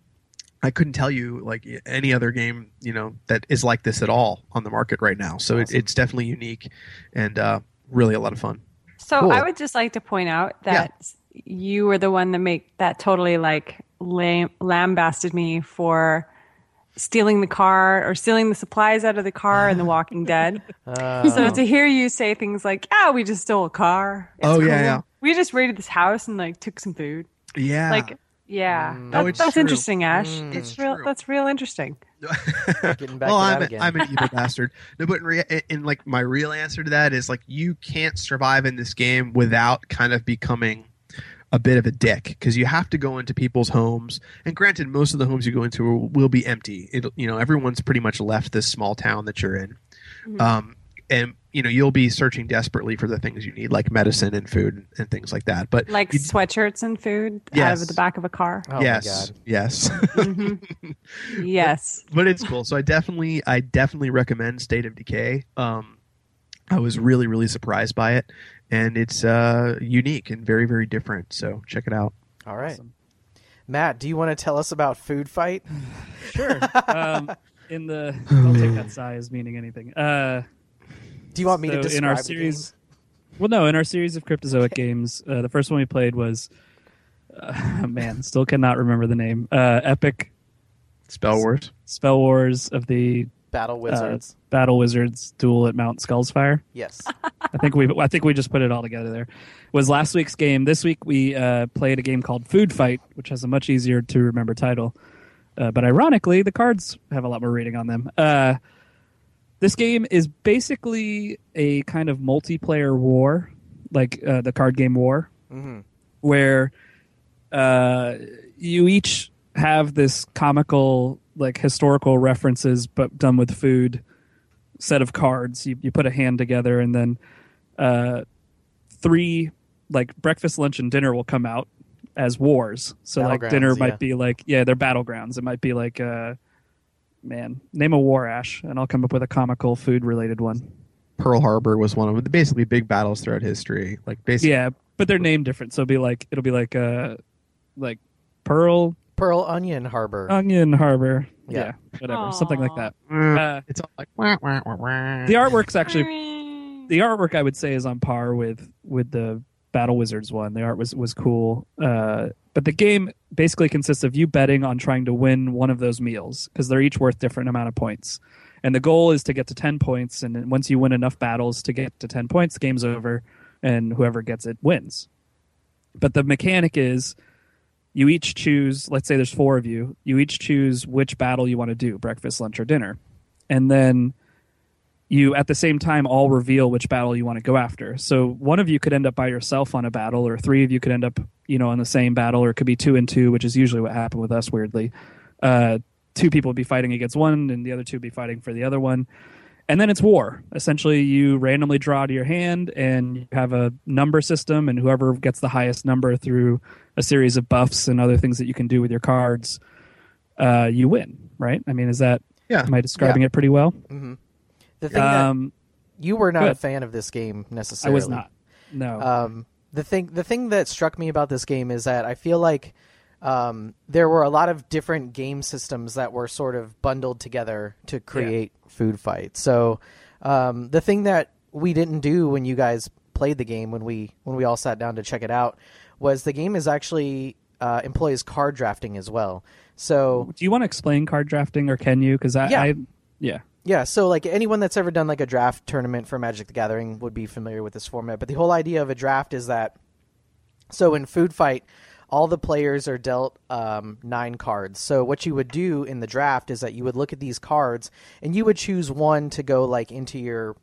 I couldn't tell you like any other game, you know, that is like this at all on the market right now. So it, it's definitely unique and uh, really a lot of fun. So Cool. I would just like to point out that you were the one that make that totally like lam- lambasted me for stealing the car or stealing the supplies out of the car in The Walking Dead. Uh, So to hear you say things like, "Yeah, we just stole a car. It's Oh, yeah, cool. yeah. We just raided this house and like took some food." Yeah, Like, yeah, Mm. that- Oh, it's that's true. interesting, Ash. Mm. It's It's real. true. That's real interesting. getting back well, to I'm, that a, again. I'm an evil bastard. No, but in, rea- in like my real answer to that is like you can't survive in this game without kind of becoming a bit of a dick, because you have to go into people's homes. And granted, most of the homes you go into will, will be empty. It, you know, everyone's pretty much left this small town that you're in, Mhm. um, and you know you'll be searching desperately for the things you need, like medicine and food and things like that. But Like you- sweatshirts and food out Yes. of the back of a car. oh yes, my god. yes. Mhm. Yes. But it's cool. So I definitely, I definitely recommend State of Decay. Um, I was really, really surprised by it, and it's uh, unique and very, very different. So check it out. All right. Awesome. Matt, do you want to tell us about Food Fight? Sure. um, in the don't take that sigh as meaning anything. Uh, Do you want me to So describe in our the series, game? well, no, in our series of Cryptozoic games, uh, the first one we played was, uh, man, still cannot remember the name. Uh, Epic Spell Wars. Spell Wars of the Battle Wizards? uh, Battle Wizards Duel at Mount Skullsfire. Yes. I think we I think we just put it all together there. Was last week's game. This week we uh, played a game called Food Fight, which has a much easier to remember title. Uh, but ironically, the cards have a lot more rating on them. Uh, this game is basically a kind of multiplayer war, like uh, the card game War, hmm where uh, you each have this comical, like historical references, but done with food set of cards. You you put a hand together, and then uh, three like breakfast, lunch, and dinner will come out as wars. So like Battlegrounds, dinner yeah. might be like yeah, they're battlegrounds. It might be like uh, man, name a war, Ash, and I'll come up with a comical food related one. Pearl Harbor was one of the basically big battles throughout history. Like basically, Yeah, but they're named different. So it'll be like it'll be like uh like Pearl Pearl Onion Harbor. Onion Harbor. Yeah. Yeah, whatever, something like that. eh, Uh, it's all like wah, wah, wah, wah. the artwork's actually the artwork I would say is on par with with the Battle Wizards one. The art was was cool. Uh, but the game basically consists of you betting on trying to win one of those meals because they're each worth different amount of points. And the goal is to get to ten points, and then once you win enough battles to get to ten points, the game's over, and whoever gets it wins. But the mechanic is you each choose, let's say there's four of you, you each choose which battle you want to do, breakfast, lunch, or dinner. And then you, at the same time, all reveal which battle you want to go after. So one of you could end up by yourself on a battle, or three of you could end up, you know, on the same battle, or it could be two and two, which is usually what happened with us, weirdly. Uh, two people would be fighting against one, and the other two would be fighting for the other one. And then it's war. Essentially, you randomly draw to your hand, and you have a number system, and whoever gets the highest number through a series of buffs and other things that you can do with your cards, uh, you win, right? I mean, is that, Yeah. am I describing Yeah. it pretty well? Mm-hmm. The thing Um, that you were not good. a fan of this game I necessarily. was not. No. Um, the thing, the thing that struck me about this game is that I feel like um, there were a lot of different game systems that were sort of bundled together to create Food Fight. So um, the thing that we didn't do when you guys played the game, when we when we all sat down to check it out, was the game is actually uh, employs card drafting as well. So Do you want to explain card drafting, or can you? Because I, Yeah. I, yeah. yeah, so like anyone that's ever done like a draft tournament for Magic the Gathering would be familiar with this format. But the whole idea of a draft is that, so in Food Fight, all the players are dealt um, nine cards. So what you would do in the draft is that you would look at these cards and you would choose one to go like into your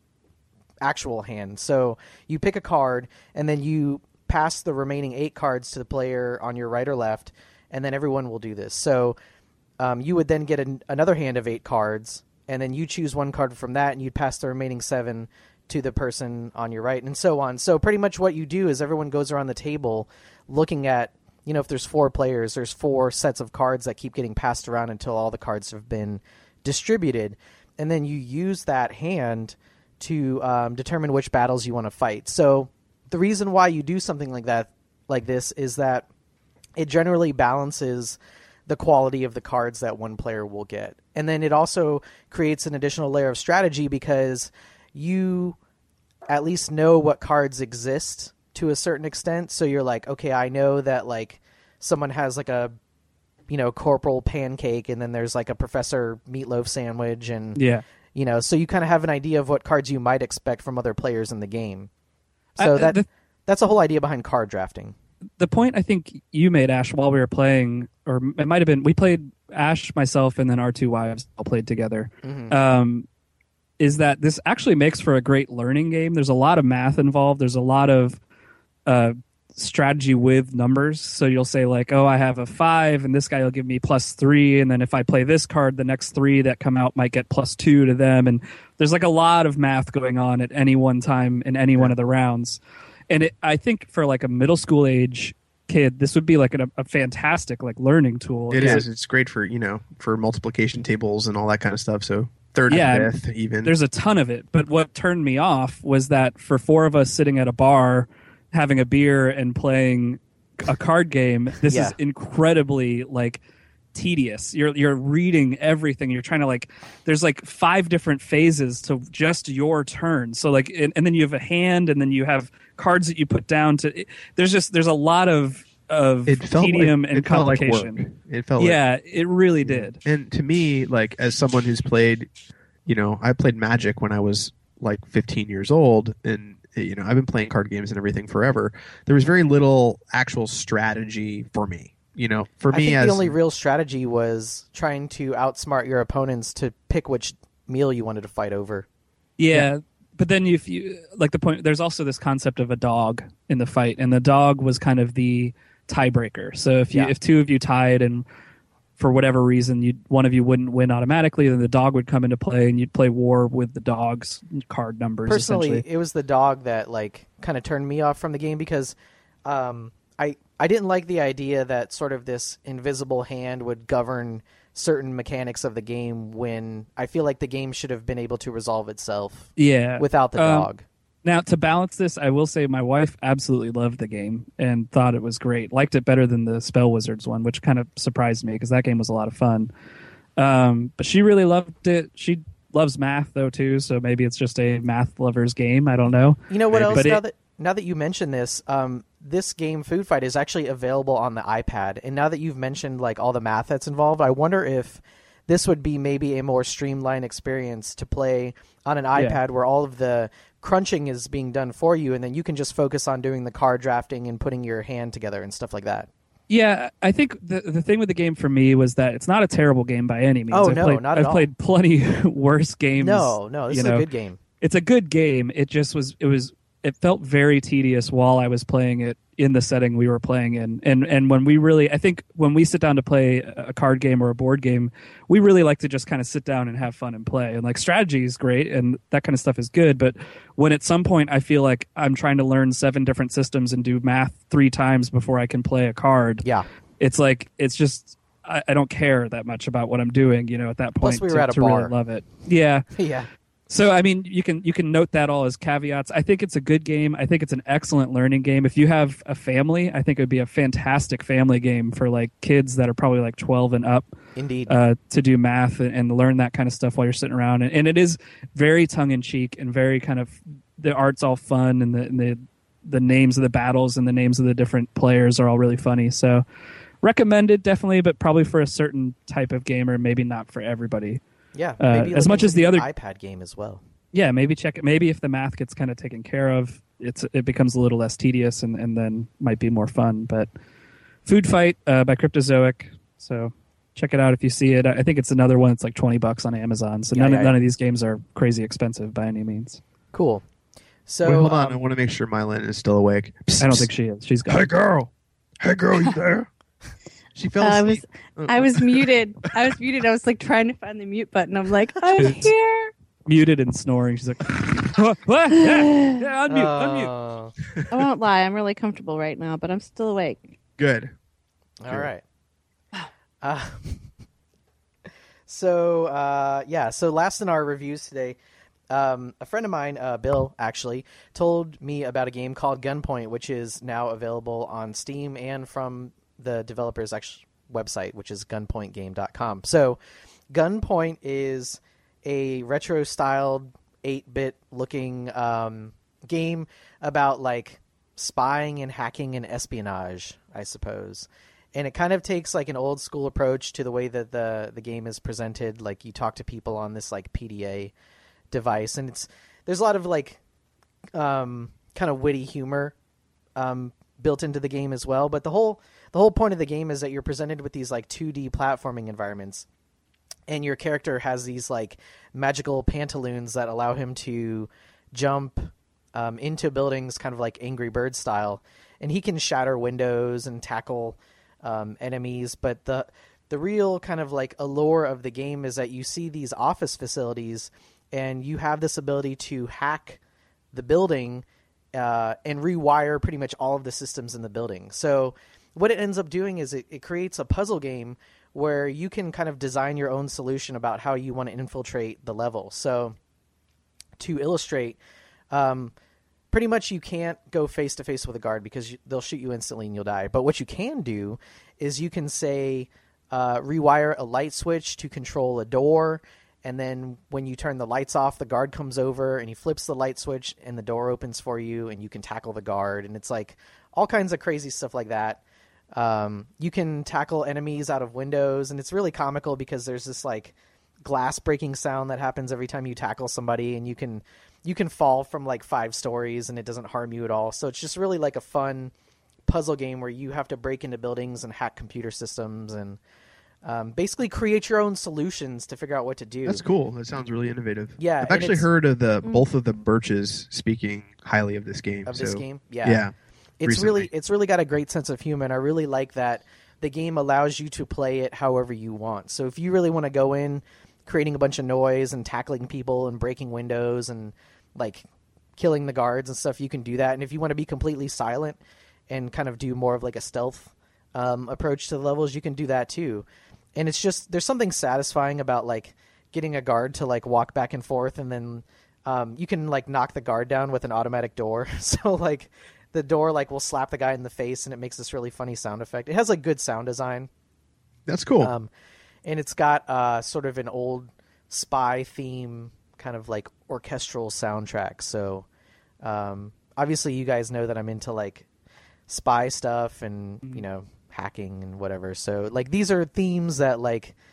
actual hand. So you pick a card and then you pass the remaining eight cards to the player on your right or left, and then everyone will do this. So um, you would then get an, another hand of eight cards, and then you choose one card from that, and you'd pass the remaining seven to the person on your right, and so on. So pretty much what you do is everyone goes around the table looking at, you know, if there's four players, there's four sets of cards that keep getting passed around until all the cards have been distributed. And then you use that hand to um, determine which battles you want to fight. So the reason why you do something like that, like this, is that it generally balances the quality of the cards that one player will get. And then it also creates an additional layer of strategy because you at least know what cards exist to a certain extent. So you're like, okay, I know that like someone has like a, you know, Corporal Pancake, and then there's like a Professor Meatloaf sandwich, and Yeah. you know, so you kind of have an idea of what cards you might expect from other players in the game. So I- that the- that's the whole idea behind card drafting. The point I think you made, Ash, while we were playing, or it might have been, we played, Ash, myself, and then our two wives all played together, Mhm. um, is that this actually makes for a great learning game. There's a lot of math involved. There's a lot of uh, strategy with numbers. So you'll say like, oh, I have a five, and this guy will give me plus three, and then if I play this card, the next three that come out might get plus two to them. And there's like a lot of math going on at any one time in any one of the rounds. And it, I think for like a middle school age kid, this would be like a, a fantastic like learning tool. It Yeah. is. It's great for, you know, for multiplication tables and all that kind of stuff. So third Yeah, and fifth even. There's a ton of it. But what turned me off was that for four of us sitting at a bar, having a beer and playing a card game, this Yeah. is incredibly like tedious. You're you're reading everything. You're trying to like, there's like five different phases to just your turn. So like, and, and then you have a hand, and then you have cards that you put down to. There's just there's a lot of of it felt tedium like, and it felt like complication. work. It felt like Yeah, it really did. And to me, like as someone who's played, you know, I played Magic when I was like fifteen years old, and you know, I've been playing card games and everything forever. There was very little actual strategy for me. You know, for I me think as the only real strategy was trying to outsmart your opponents to pick which meal you wanted to fight over. Yeah, but then if you like the point, there's also this concept of a dog in the fight, and the dog was kind of the tiebreaker. So if you Yeah. if two of you tied, and for whatever reason you one of you wouldn't win automatically, then the dog would come into play, and you'd play war with the dog's card numbers. Personally, essentially. it was the dog that like kind of turned me off from the game because um, I I didn't like the idea that sort of this invisible hand would govern certain mechanics of the game when I feel like the game should have been able to resolve itself yeah. without the Um, dog. Now, to balance this, I will say my wife absolutely loved the game and thought it was great. Liked it better than the Spell Wizards one, which kind of surprised me because that game was a lot of fun. Um, but she really loved it. She loves math, though, too, so maybe it's just a math lover's game. I don't know. You know what else? But Now it- that now that you mention this, um, this game Food Fight is actually available on the iPad. And now that you've mentioned like all the math that's involved, I wonder if this would be maybe a more streamlined experience to play on an iPad Yeah. where all of the crunching is being done for you, and then you can just focus on doing the card drafting and putting your hand together and stuff like that. Yeah, I think the the thing with the game for me was that it's not a terrible game by any means. Oh, I've no, played, not at I've all. played plenty worse games. No, no, this you is know. a good game. It's a good game. It just was. It was. It felt very tedious while I was playing it in the setting we were playing in. And and when we really, I think when we sit down to play a card game or a board game, we really like to just kind of sit down and have fun and play. And like strategy is great and that kind of stuff is good. But when at some point I feel like I'm trying to learn seven different systems and do math three times before I can play a card, Yeah. it's like it's just I, I don't care that much about what I'm doing. You know, at that point, Plus we were to, at a to bar. really love it. Yeah. Yeah. So I mean, you can you can note that all as caveats. I think it's a good game. I think it's an excellent learning game. If you have a family, I think it would be a fantastic family game for like kids that are probably like twelve and up Indeed. uh, to do math and, and learn that kind of stuff while you're sitting around. And, and it is very tongue in cheek and very kind of the art's all fun and the and the the names of the battles and the names of the different players are all really funny. So recommended definitely, but probably for a certain type of gamer, maybe not for everybody. Yeah. uh, Maybe as look much into as the the other- iPad game as well. Yeah, maybe check it. Maybe if the math gets kind of taken care of, it's it becomes a little less tedious and, and then might be more fun. But Food Fight uh, by Cryptozoic. So check it out if you see it. I think it's another one that's like twenty bucks on Amazon. So Yeah, none, yeah, of, none yeah. of these games are crazy expensive by any means. Cool. So Wait, hold on. I um, want to make sure Mylin is still awake. I don't think she is. She's Hey, gone. girl. Hey, girl, you there? She fell I asleep. was I was muted. I was muted. I was like trying to find the mute button. I'm like, I'm here. Muted and snoring. She's like, what? What? Yeah, yeah, unmute, unmute. uh, I won't lie. I'm really comfortable right now, but I'm still awake. Good. all right. Uh, so uh, yeah. So last in our reviews today, um, a friend of mine, uh, Bill, actually told me about a game called Gunpoint, which is now available on Steam and from the developer's actual website, which is gunpoint game dot com. So Gunpoint is a retro-styled eight-bit looking um, game about like spying and hacking and espionage, I suppose. And it kind of takes like an old school approach to the way that the the game is presented. Like you talk to people on this like P D A device, and it's there's a lot of like um, kind of witty humor um, built into the game as well. But the whole the whole point of the game is that you're presented with these like two D platforming environments, and your character has these like magical pantaloons that allow him to jump um, into buildings, kind of like Angry Bird style, and he can shatter windows and tackle um, enemies. But the the real kind of like allure of the game is that you see these office facilities, and you have this ability to hack the building uh, and rewire pretty much all of the systems in the building. So what it ends up doing is it, it creates a puzzle game where you can kind of design your own solution about how you want to infiltrate the level. So to illustrate, um, pretty much you can't go face to face with a guard because you, they'll shoot you instantly and you'll die. But what you can do is you can say uh, rewire a light switch to control a door, and then when you turn the lights off, the guard comes over and he flips the light switch and the door opens for you and you can tackle the guard. And it's like all kinds of crazy stuff like that. Um, you can tackle enemies out of windows, and it's really comical because there's this like glass breaking sound that happens every time you tackle somebody, and you can you can fall from like five stories and it doesn't harm you at all. So it's just really like a fun puzzle game where you have to break into buildings and hack computer systems and um, basically create your own solutions to figure out what to do. That's cool. That sounds really innovative. Yeah, I've and actually it's- heard of the both of the Birches speaking highly of this game. Of this so- game? Yeah. Yeah. It's recently. really it's really got a great sense of humor, and I really like that the game allows you to play it however you want. So if you really want to go in creating a bunch of noise and tackling people and breaking windows and like killing the guards and stuff, you can do that. And if you want to be completely silent and kind of do more of like a stealth um, approach to the levels, you can do that too. And it's just there's something satisfying about like getting a guard to like walk back and forth, and then um, you can like knock the guard down with an automatic door. So like the door like will slap the guy in the face, and it makes this really funny sound effect. It has like good sound design. That's cool. Um, and it's got uh, sort of an old spy theme, kind of like orchestral soundtrack. So um, obviously you guys know that I'm into like spy stuff and, you know, hacking and whatever. So like these are themes that like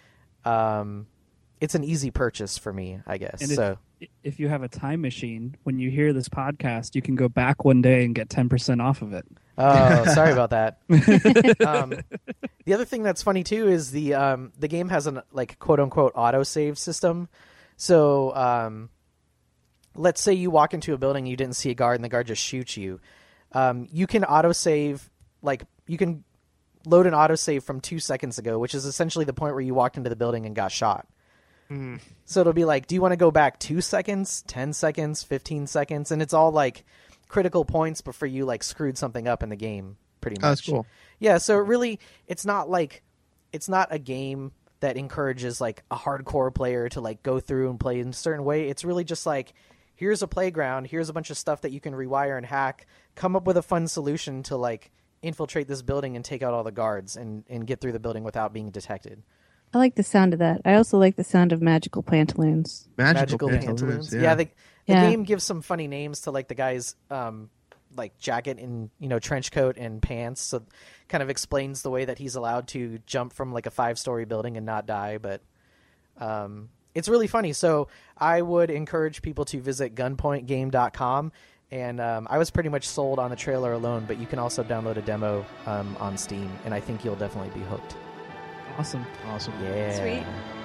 um, it's an easy purchase for me, I guess. And if, so if you have a time machine, when you hear this podcast, you can go back one day and get ten percent off of it. oh, sorry about that. um, the other thing that's funny too is the um, the game has an like quote unquote autosave system. So um, let's say you walk into a building, you didn't see a guard, and the guard just shoots you. Um, you can autosave, like you can load an autosave from two seconds ago, which is essentially the point where you walked into the building and got shot. Mm. So it'll be like, do you want to go back two seconds, ten seconds, fifteen seconds? And it's all like critical points before you like screwed something up in the game, pretty much. Oh, that's cool. Yeah, so it really, it's not like, it's not a game that encourages like a hardcore player to like go through and play in a certain way. It's really just like, here's a playground, here's a bunch of stuff that you can rewire and hack, come up with a fun solution to like infiltrate this building and take out all the guards and, and get through the building without being detected. I like the sound of that. I also like the sound of magical pantaloons. Magical, Magical pantaloons. pantaloons. Yeah, Yeah, the, the Yeah. game gives some funny names to like the guy's um, like jacket and you know trench coat and pants. So kind of explains the way that he's allowed to jump from like a five story building and not die. But um, it's really funny. So I would encourage people to visit gunpoint game dot com. And um, I was pretty much sold on the trailer alone, but you can also download a demo um, on Steam, and I think you'll definitely be hooked. Awesome. awesome. Yeah. Sweet.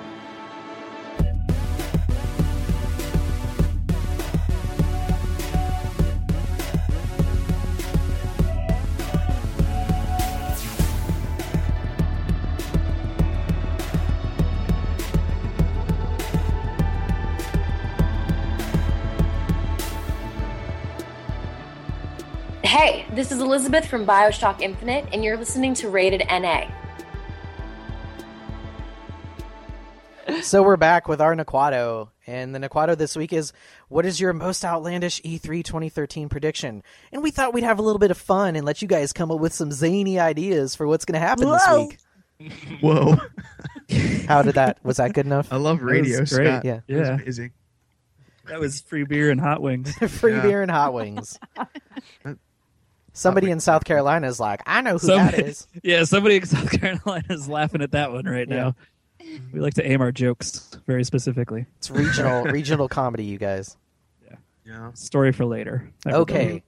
Hey, this is Elizabeth from BioShock Infinite, and you're listening to Rated N A. So we're back with our Naquato, and the Naquato this week is, what is your most outlandish E three twenty thirteen prediction? And we thought we'd have a little bit of fun and let you guys come up with some zany ideas for what's going to happen Whoa. this week. Whoa. How did that, was that good enough? I love radio, was great. Scott. Yeah. It was Yeah. amazing. That was free beer and hot wings. Free Yeah. beer and hot wings. Somebody in South Carolina is like, I know who Somebody- that is. Yeah, somebody in South Carolina is laughing at that one right now. We like to aim our jokes very specifically. It's regional regional comedy, you guys. Yeah. Story for later. Okay.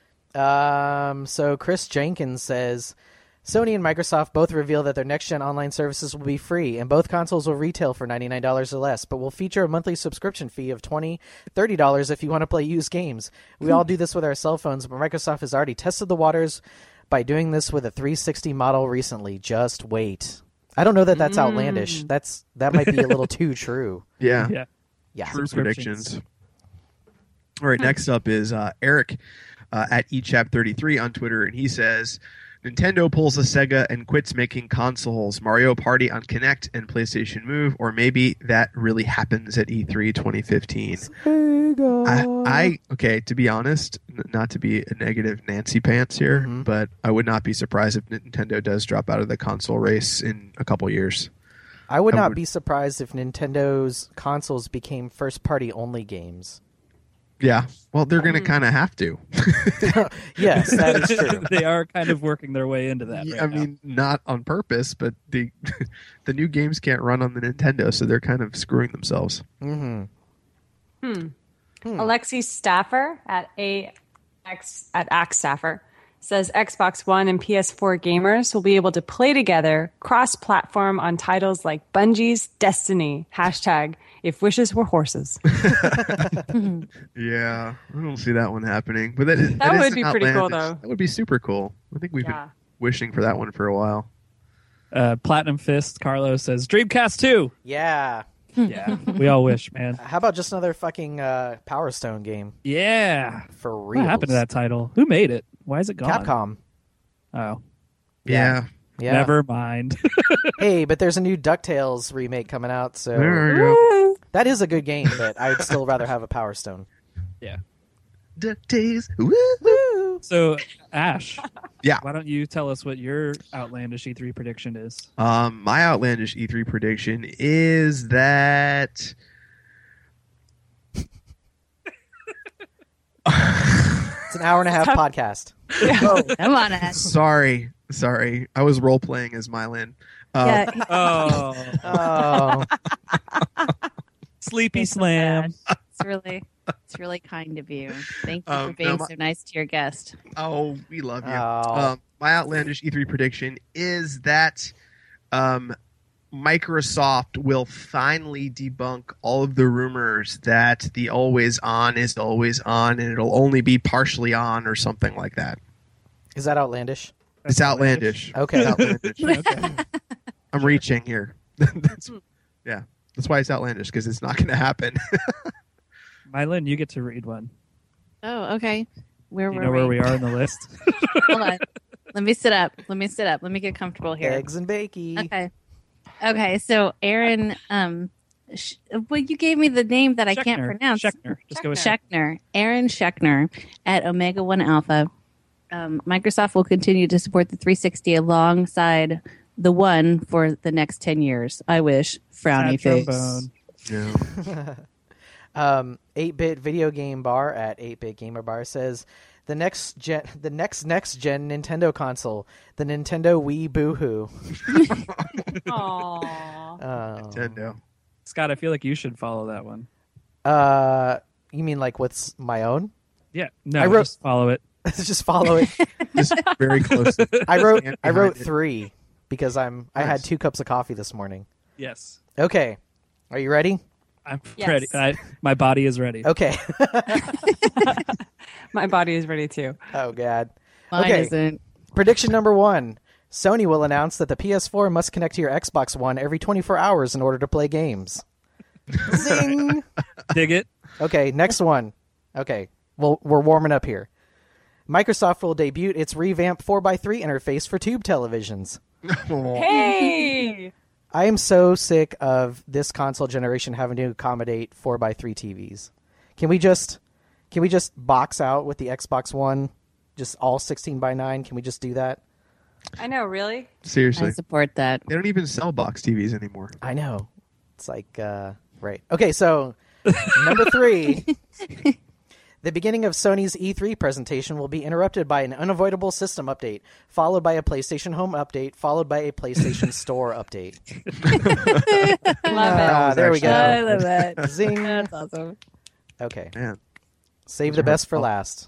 Um, so Chris Jenkins says, Sony and Microsoft both reveal that their next-gen online services will be free, and both consoles will retail for ninety-nine dollars or less, but will feature a monthly subscription fee of twenty dollars, thirty dollars if you want to play used games. We all do this with our cell phones, but Microsoft has already tested the waters by doing this with a three sixty model recently. Just wait. I don't know that that's outlandish. That's That might be a little too true. Yeah. Yeah. Yeah. True Subscriptions. predictions. All right, next up is uh, Eric uh, at E chap thirty-three on Twitter, and he says, Nintendo pulls a Sega and quits making consoles, Mario Party on Kinect and PlayStation Move, or maybe that really happens at E three twenty fifteen. I, I okay, to be honest, n- not to be a negative Nancy pants here, Mhm. but I would not be surprised if Nintendo does drop out of the console race in a couple years. I would I not would- be surprised if Nintendo's consoles became first-party only games. Yeah, well, they're going to kind of have to. Yes, that is true. They are kind of working their way into that. Yeah, right I now. mean, not on purpose, but the the new games can't run on the Nintendo, so they're kind of screwing themselves. Mm-hmm. Hmm. Alexi Staffer at a X at Axe Staffer says Xbox One and P S four gamers will be able to play together cross-platform on titles like Bungie's Destiny. Hashtag if wishes were horses. Yeah, I don't see that one happening. But that, is- That would isn't be pretty cool, outlandish. though. That would be super cool. I think we've Yeah. been wishing for that one for a while. uh, Platinum Fist Carlos says Dreamcast two. Yeah. Yeah, we all wish, man. How about just another fucking uh, Power Stone game Yeah. for real? What happened to that title? Who made it? Why is it gone? Capcom. Oh, Yeah. Yeah. never mind. Hey, but there's a new DuckTales remake coming out, so There we go. that is a good game, but I'd still rather have a Power Stone. Yeah. DuckTales. Woo! Woo! So, Ash. Yeah. Why don't you tell us what your outlandish E three prediction is? Um, my outlandish E three prediction is that It's an hour and a half podcast. Come on, Ash. sorry, Sorry, I was role playing as Mylan. Um, Yeah, Oh, Oh, Sleepy It's so Slam. bad. It's really, it's really kind of you. Thank you Um, for being no, my- so nice to your guest. Oh, we love you. Oh. Um, my outlandish E three prediction is that um, Microsoft will finally debunk all of the rumors that the always on is always on and it'll only be partially on or something like that. is that outlandish? It's outlandish. Okay. It's outlandish. I'm reaching here. That's, yeah, that's why it's outlandish, because it's not going to happen. Mylin, you get to read one. Oh, okay. Where Do you were know we? where we are in the list? Hold on. Let me sit up. Let me sit up. Let me get comfortable here. Eggs and bakey. Okay. Okay. So Aaron, um, sh- well, you gave me the name that I can't Schechner. pronounce. Schechner. Just go with Schechner, Aaron Schechner at Omega One Alpha. Um, Microsoft will continue to support the three sixty alongside the One for the next ten years. I wish. Frowny Sad face. trombone. Yeah. Um, eight-bit video game bar at eight-bit gamer bar says the next gen, the next next gen Nintendo console, the Nintendo Wii Boohoo. Aww. Oh. Nintendo. Scott, I feel like you should follow that one. Uh, you mean like what's my own? Yeah. No, I wrote- just follow it. Just follow it. Just very close. I wrote Stand I wrote behind it. three because I'm I had Nice. two cups of coffee this morning. Yes. Okay, are you ready? I'm Yes. ready. I, my body is ready. Okay. My body is ready too. Oh god. Mine Okay. isn't. Prediction number one. Sony will announce that the P S four must connect to your Xbox One every twenty-four hours in order to play games. Zing! Dig it. Okay, next one. Okay, well, we're warming up here. Microsoft will debut its revamped four by three interface for tube televisions. Hey! I am so sick of this console generation having to accommodate four by three T Vs. Can we just can we just box out with the Xbox One, just all sixteen by nine? Can we just do that? I know, really? Seriously. I support that. They don't even sell box T Vs anymore. I know. It's like, uh, right. Okay, so number three. The beginning of Sony's E three presentation will be interrupted by an unavoidable system update, followed by a PlayStation Home update, followed by a PlayStation Store update. Love Ah, was there we actually- go. I love that. Zing. That's awesome. Okay. Man. Save Those the are best for hurtful. last.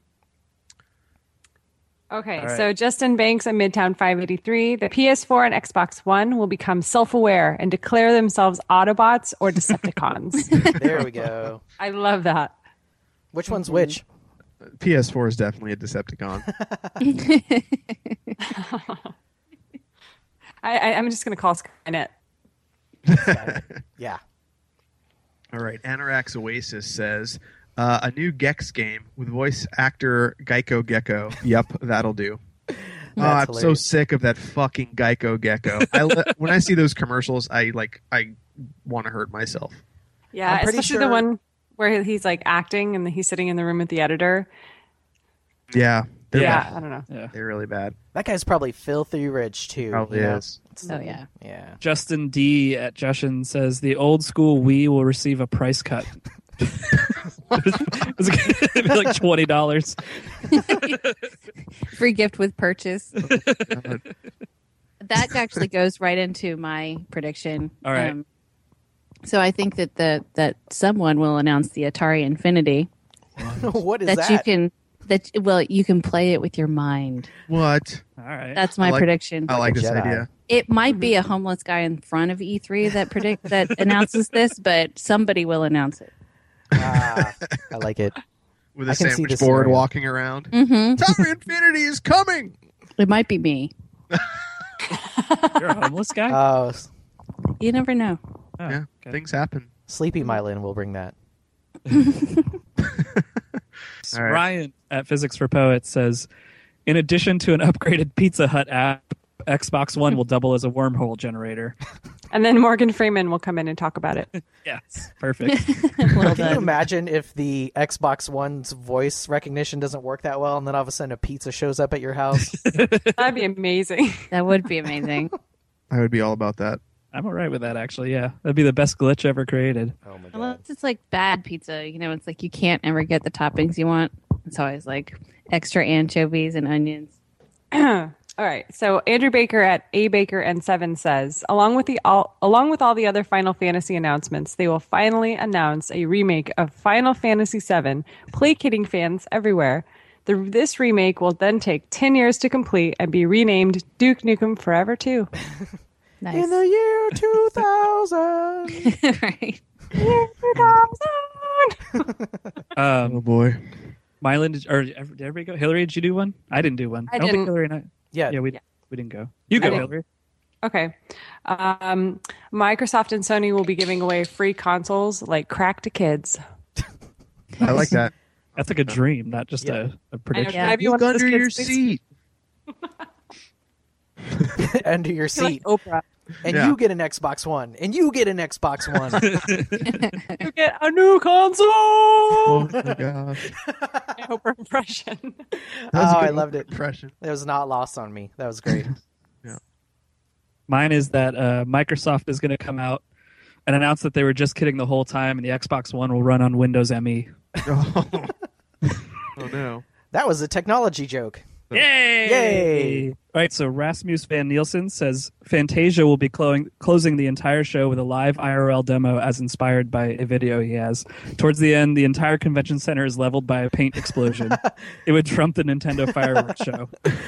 Okay, All right. so Justin Banks at Midtown five eighty-three. The P S four and Xbox One will become self-aware and declare themselves Autobots or Decepticons. There we go. I love that. Which one's which? P S four is definitely a Decepticon. I, I, I'm just going to call Skynet. Yeah. All right. Anorax Oasis says uh, a new Gex game with voice actor Geico Gecko. Yep, that'll do. Oh, I'm so hilarious. sick of that fucking Geico Gecko. I le- when I see those commercials, I like I want to hurt myself. Yeah, I'm pretty especially sure- the one where he's like acting and he's sitting in the room with the editor. Yeah, they're Yeah, bad. I don't know. Yeah. They're really bad. That guy's probably filthy rich, too. Probably you know? is. Oh, yeah. Yeah. Justin D at Jushin says the old school Wii will receive a price cut. It's gonna be like twenty dollars. Free gift with purchase. That actually goes right into my prediction. All right. so I think that the that someone will announce the Atari Infinity What is that, that? you can that well you can play it with your mind. What? All right. That's my I like- prediction. I like this Jedi. idea. It might be a homeless guy in front of E three that predict that announces this, but somebody will announce it. Ah, I like it. With I a can see sandwich this board scenario. walking around. Mm-hmm. Atari Infinity is coming. It might be me. You're a homeless guy? Oh, s- You never know. Oh, Yeah, okay. things happen. Sleepy Mylin will bring that. All right. Ryan at Physics for Poets says, in addition to an upgraded Pizza Hut app, Xbox One will double as a wormhole generator. And then Morgan Freeman will come in and talk about it. Yes, perfect. Well Can you done. imagine if the Xbox One's voice recognition doesn't work that well, and then all of a sudden a pizza shows up at your house? That'd be amazing. That would be amazing. I would be all about that. I'm all right with that, actually. Yeah, that'd be the best glitch ever created. Oh my Well, god! it's like bad pizza. You know, it's like you can't ever get the toppings you want. It's always like extra anchovies and onions. All right. So Andrew Baker at A Baker and Seven says, along with the all, along with all the other Final Fantasy announcements, they will finally announce a remake of Final Fantasy seven, placating fans everywhere. The, this remake will then take ten years to complete and be renamed Duke Nukem Forever two. Nice. In the year two thousand. Right. Year two thousand. Um, Oh boy. Mylan, did, or did everybody go? Hillary, did you do one? I didn't do one. I don't didn't. think Hillary and I. Yeah. Yeah, we Yeah. we didn't go. You I go, didn't. Hillary. Okay. Um, Microsoft and Sony will be giving away free consoles like crack to kids. I like that. That's like a dream, not just Yeah. a, a prediction. Yeah. Look Everyone under says your kids- seat. Under your seat. Like Oprah. And Yeah. you get an Xbox One. And you get an Xbox One. You get a new console. Oh my gosh. Oprah impression. That was a Oh, good I loved it. impression. That was not lost on me. That was great. Mine is that uh, Microsoft is going to come out and announce that they were just kidding the whole time, and the Xbox One will run on Windows M E. Oh, oh no. That was a technology joke. Yay! Yay! All right, so Rasmus Van Nielsen says Fantasia will be clo- closing the entire show with a live I R L demo as inspired by a video he has. Towards the end, the entire convention center is leveled by a paint explosion. It would trump the Nintendo fireworks show.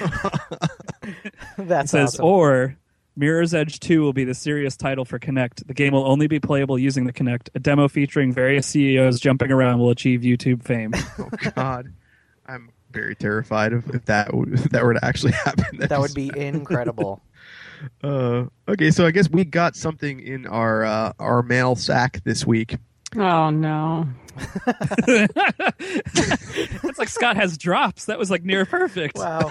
That's It says, awesome. or Mirror's Edge two will be the serious title for Kinect. The game will only be playable using the Kinect. A demo featuring various C E Os jumping around will achieve YouTube fame. Oh God. I'm very terrified of if that w- if that were to actually happen. That would be incredible. Uh, okay, so I guess we got something in our uh, our mail sack this week. Oh no. It's like Scott has drops. That was like near perfect. Wow.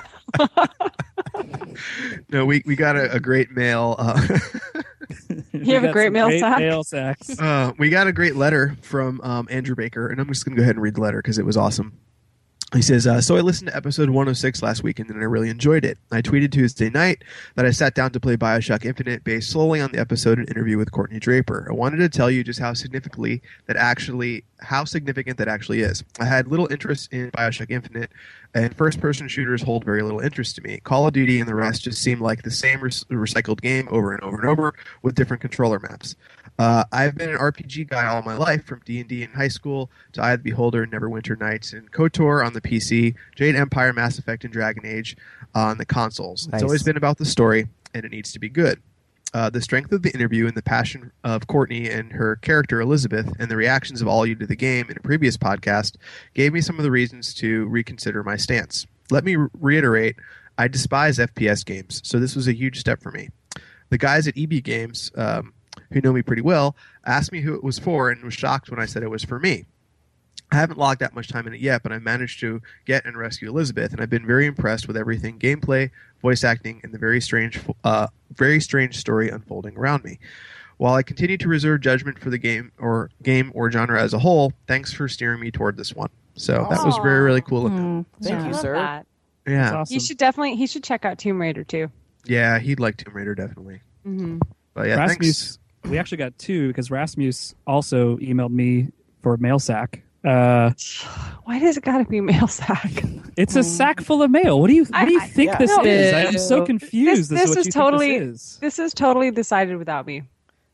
No, we we got a, a great mail. Uh, We have a got great some mail great sack? mail sacks. uh, we got a great letter from um, Andrew Baker, and I'm just going to go ahead and read the letter because it was awesome. He says, uh, so I listened to episode one oh six last weekend and I really enjoyed it. I tweeted Tuesday night that I sat down to play Bioshock Infinite based solely on the episode and interview with Courtney Draper. I wanted to tell you just how significantly that actually, how significant that actually is. I had little interest in Bioshock Infinite, and first-person shooters hold very little interest to me. Call of Duty and the rest just seem like the same re- recycled game over and over and over with different controller maps. Uh, I've been an R P G guy all my life, from D and D in high school to Eye of the Beholder, Neverwinter Nights, and KOTOR on the P C, Jade Empire, Mass Effect, and Dragon Age on the consoles. Nice. It's always been about the story, and it needs to be good. Uh, the strength of the interview and the passion of Courtney and her character Elizabeth and the reactions of all you to the game in a previous podcast gave me some of the reasons to reconsider my stance. Let me re- reiterate, I despise F P S games, so this was a huge step for me. The guys at E B Games, um, who know me pretty well, asked me who it was for and was shocked when I said it was for me. I haven't logged that much time in it yet, but I managed to get and rescue Elizabeth, and I've been very impressed with everything gameplay, voice acting, and the very strange, uh, very strange story unfolding around me. While I continue to reserve judgment for the game or game or genre as a whole, thanks for steering me toward this one. So that was very, really cool of him. Mm, Thank yeah. you, Love sir. that. Yeah, That's awesome. You should definitely. He should check out Tomb Raider too. yeah, he'd like Tomb Raider definitely. Mm-hmm. But yeah, Rasmus, thanks. we actually got two because Rasmus also emailed me for mail sack. Uh, Why does it got to be mail sack? it's a sack full of mail. What do you what do you I- I- think yeah. this No, is? I'm so this- confused this as to what is you totally- think this is. This is totally decided without me.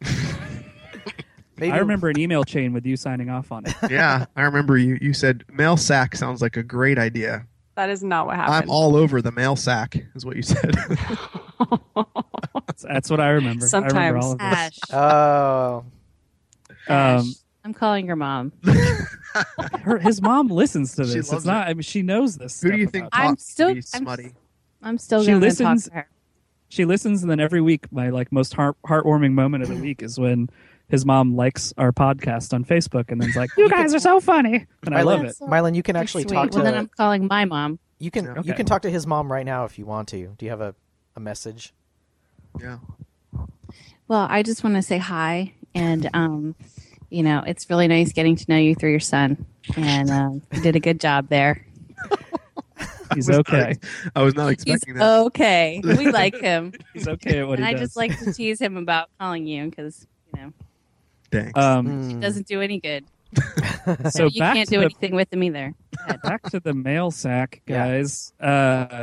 Maybe I remember an email chain with you signing off on it. Yeah, I remember you. You said mail sack sounds like a great idea. That is not what happened. I'm all over the mail sack, is what you said. That's, that's what I remember. I remember Sometimes. all of this. Ash. Oh. Um, I'm calling your mom. her, his mom listens to She this. loves It's not. I mean, she knows this. Who do stuff you think about I'm talks still- to be I'm- smutty? I'm still She going to talk listens- to her. she listens, and then every week, my like most heart heartwarming moment of the week is when his mom likes our podcast on Facebook, and then's like, "You guys are so funny," and I Mylan, love it. Mylan, you can You're actually sweet. talk to. Well, then I'm calling my mom. You can Yeah. you Okay. can talk to his mom right now if you want to. Do you have a, a message? Yeah. Well, I just want to say hi, and um, you know, it's really nice getting to know you through your son, and um, you did a good job there. He's I was okay. Not, I was not He's expecting that. okay. We like him, He's okay at what and he I does. just like to tease him about calling you because you know Thanks. um, Mm. it doesn't do any good. so you back can't to do the anything with him either. Go ahead. back to the mail sack, Yeah. guys. Uh,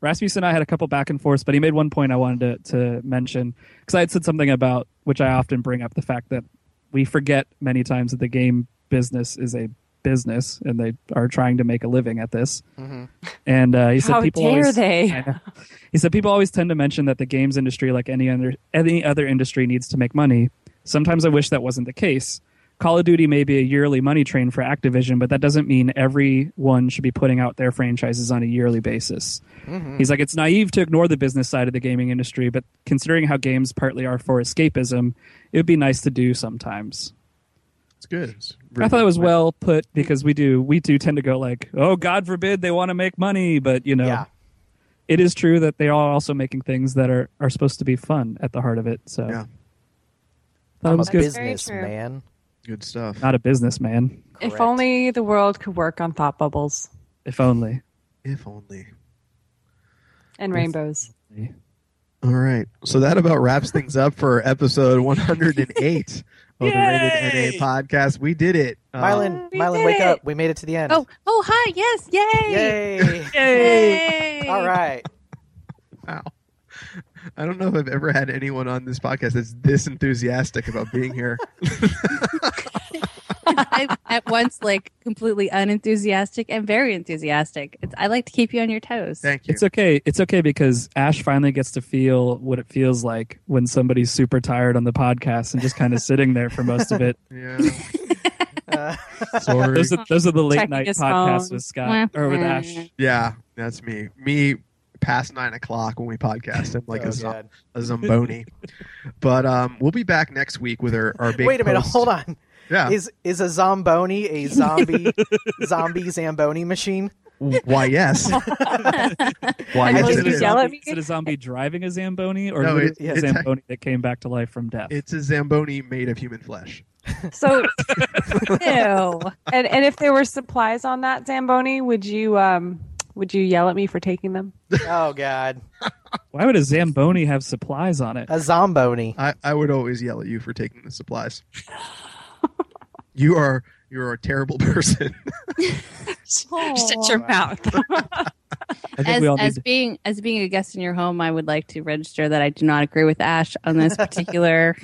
Rasmussen and I had a couple back and forths, but he made one point I wanted to, to mention because I had said something about, which I often bring up, the fact that we forget many times that the game business is a business and they are trying to make a living at this. Mm-hmm. And uh, he said How people dare always, they? I know. He said people always tend to mention that the games industry, like any other any other industry, needs to make money. Sometimes I wish that wasn't the case. Call of Duty may be a yearly money train for Activision, but that doesn't mean everyone should be putting out their franchises on a yearly basis. Mm-hmm. He's like, it's naive to ignore the business side of the gaming industry, but considering how games partly are for escapism, it would be nice to do sometimes. It's good. It's I really thought it was good. well put because we do we do tend to go like, oh, God forbid they want to make money, but you know, Yeah. it is true that they are also making things that are, are supposed to be fun at the heart of it. So Yeah. thought I'm it was a good. Very true. businessman. Good stuff. Not a businessman, If Correct. only the world could work on thought bubbles if only. If only. and rainbows. All right. So that about wraps things up for episode one hundred eight of the Rated N A podcast. We did it. Um, Mylan, we Mylan, did wake it. up. We made it to the end. Oh, oh, hi, yes, yay! Yay. Yay! All right. wow. I don't know if I've ever had anyone on this podcast that's this enthusiastic about being here. I'm at once like completely unenthusiastic and very enthusiastic. It's, I like to keep you on your toes. Thank you. It's okay. It's okay because Ash finally gets to feel what it feels like when somebody's super tired on the podcast and just kind of sitting there for most of it. Yeah. Uh, Sorry. Those are, those are the late Checking night his podcasts phone. with Scott or with Ash. Yeah, that's me. Me past nine o'clock when we podcast. I'm like oh, a, zo- God. a Zamboni. But um, we'll be back next week with our, our big Wait a minute. post. Hold on. Yeah. Is is a Zomboni a zombie zombie Zamboni machine? Why, yes. Why, I yes, just it you is. yell at Is me? it a zombie driving a Zamboni or No, literally it- a it's- Zamboni that came back to life from death? It's a Zamboni made of human flesh. So, Ew. and and if there were supplies on that Zamboni, would you um would you yell at me for taking them? Oh God. Why would a Zamboni have supplies on it? A Zomboni. I, I would always yell at you for taking the supplies. You are you're a terrible person. Shut your mouth. I think As, we all as need to, being as being a guest in your home, I would like to register that I do not agree with Ash on this particular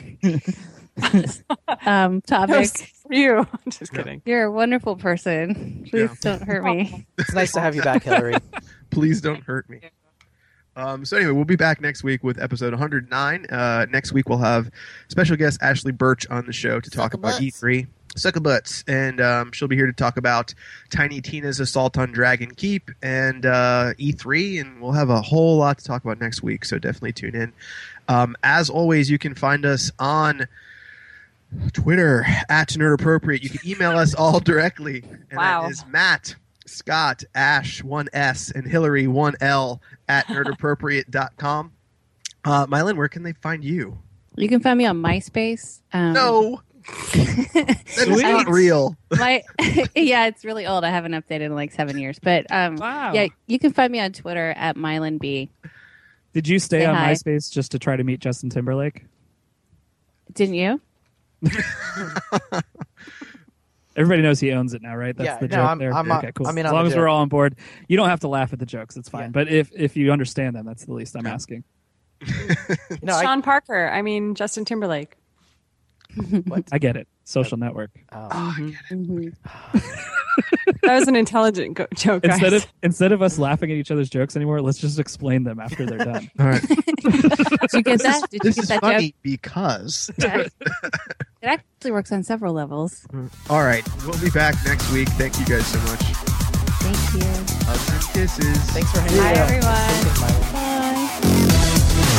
um, topic. For you. I'm just kidding. You're a wonderful person. Please Yeah. don't hurt me. It's nice to have you back, Hillary. Please don't hurt me. Um, so anyway, we'll be back next week with episode one hundred nine. Uh, next week we'll have special guest Ashley Birch on the show to talk Suck a about butts. E three. Suck a butts. And um, she'll be here to talk about Tiny Tina's Assault on Dragon Keep and uh, E three. And we'll have a whole lot to talk about next week, so definitely tune in. Um, as always, you can find us on Twitter at Nerd Appropriate. You can email us all directly. And Wow. that is Matt, Scott, Ash, one S, and Hillary, one L, at nerd appropriate dot com. Uh, Mylan, where can they find you? You can find me on MySpace. Um, No! That's Sweet. not real. My yeah, it's really old. I haven't updated in like seven years. But um, Wow. yeah, you can find me on Twitter at Mylan B. Did you stay Say on hi. MySpace just to try to meet Justin Timberlake? Didn't you? Everybody knows he owns it now, right? That's Yeah, the no, joke I'm- there. I'm on- okay, cool. I'm in as on long the as we're joke. all on board, you don't have to laugh at the jokes. It's fine. Yeah. But if if you understand them, that's the least I'm asking. No, I, Sean Parker. I mean Justin Timberlake. I get it. Social network. oh. Mhm. That was an intelligent go- joke, guys. Instead of instead of us laughing at each other's jokes anymore, let's just explain them after they're done. All right. Did you get that? Did you This get is that funny joke? because. Yeah. It actually works on several levels. All right. We'll be back next week. Thank you guys so much. Thank you. Hugs and kisses. Thanks for hanging Bye, out. everyone. Bye. Bye.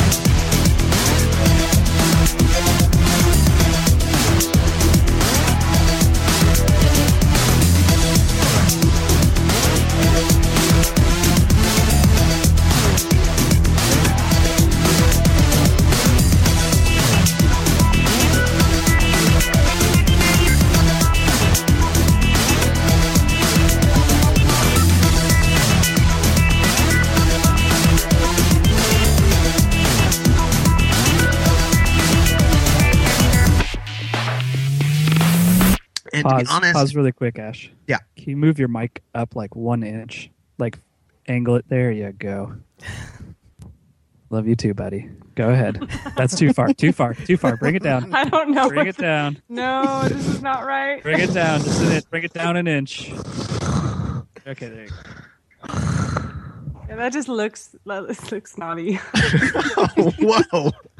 And Pause. to be honest, Pause really quick, Ash. Yeah. Can you move your mic up like one inch, like angle it. There you go. Love you too, buddy. Go ahead. That's too far. Too far. Too far. Bring it down. I don't know. Bring what- it down. No, this is not right. Bring it down. Just an inch. Bring it down an inch. Okay, there you go. Yeah, that just looks that looks snotty. Whoa.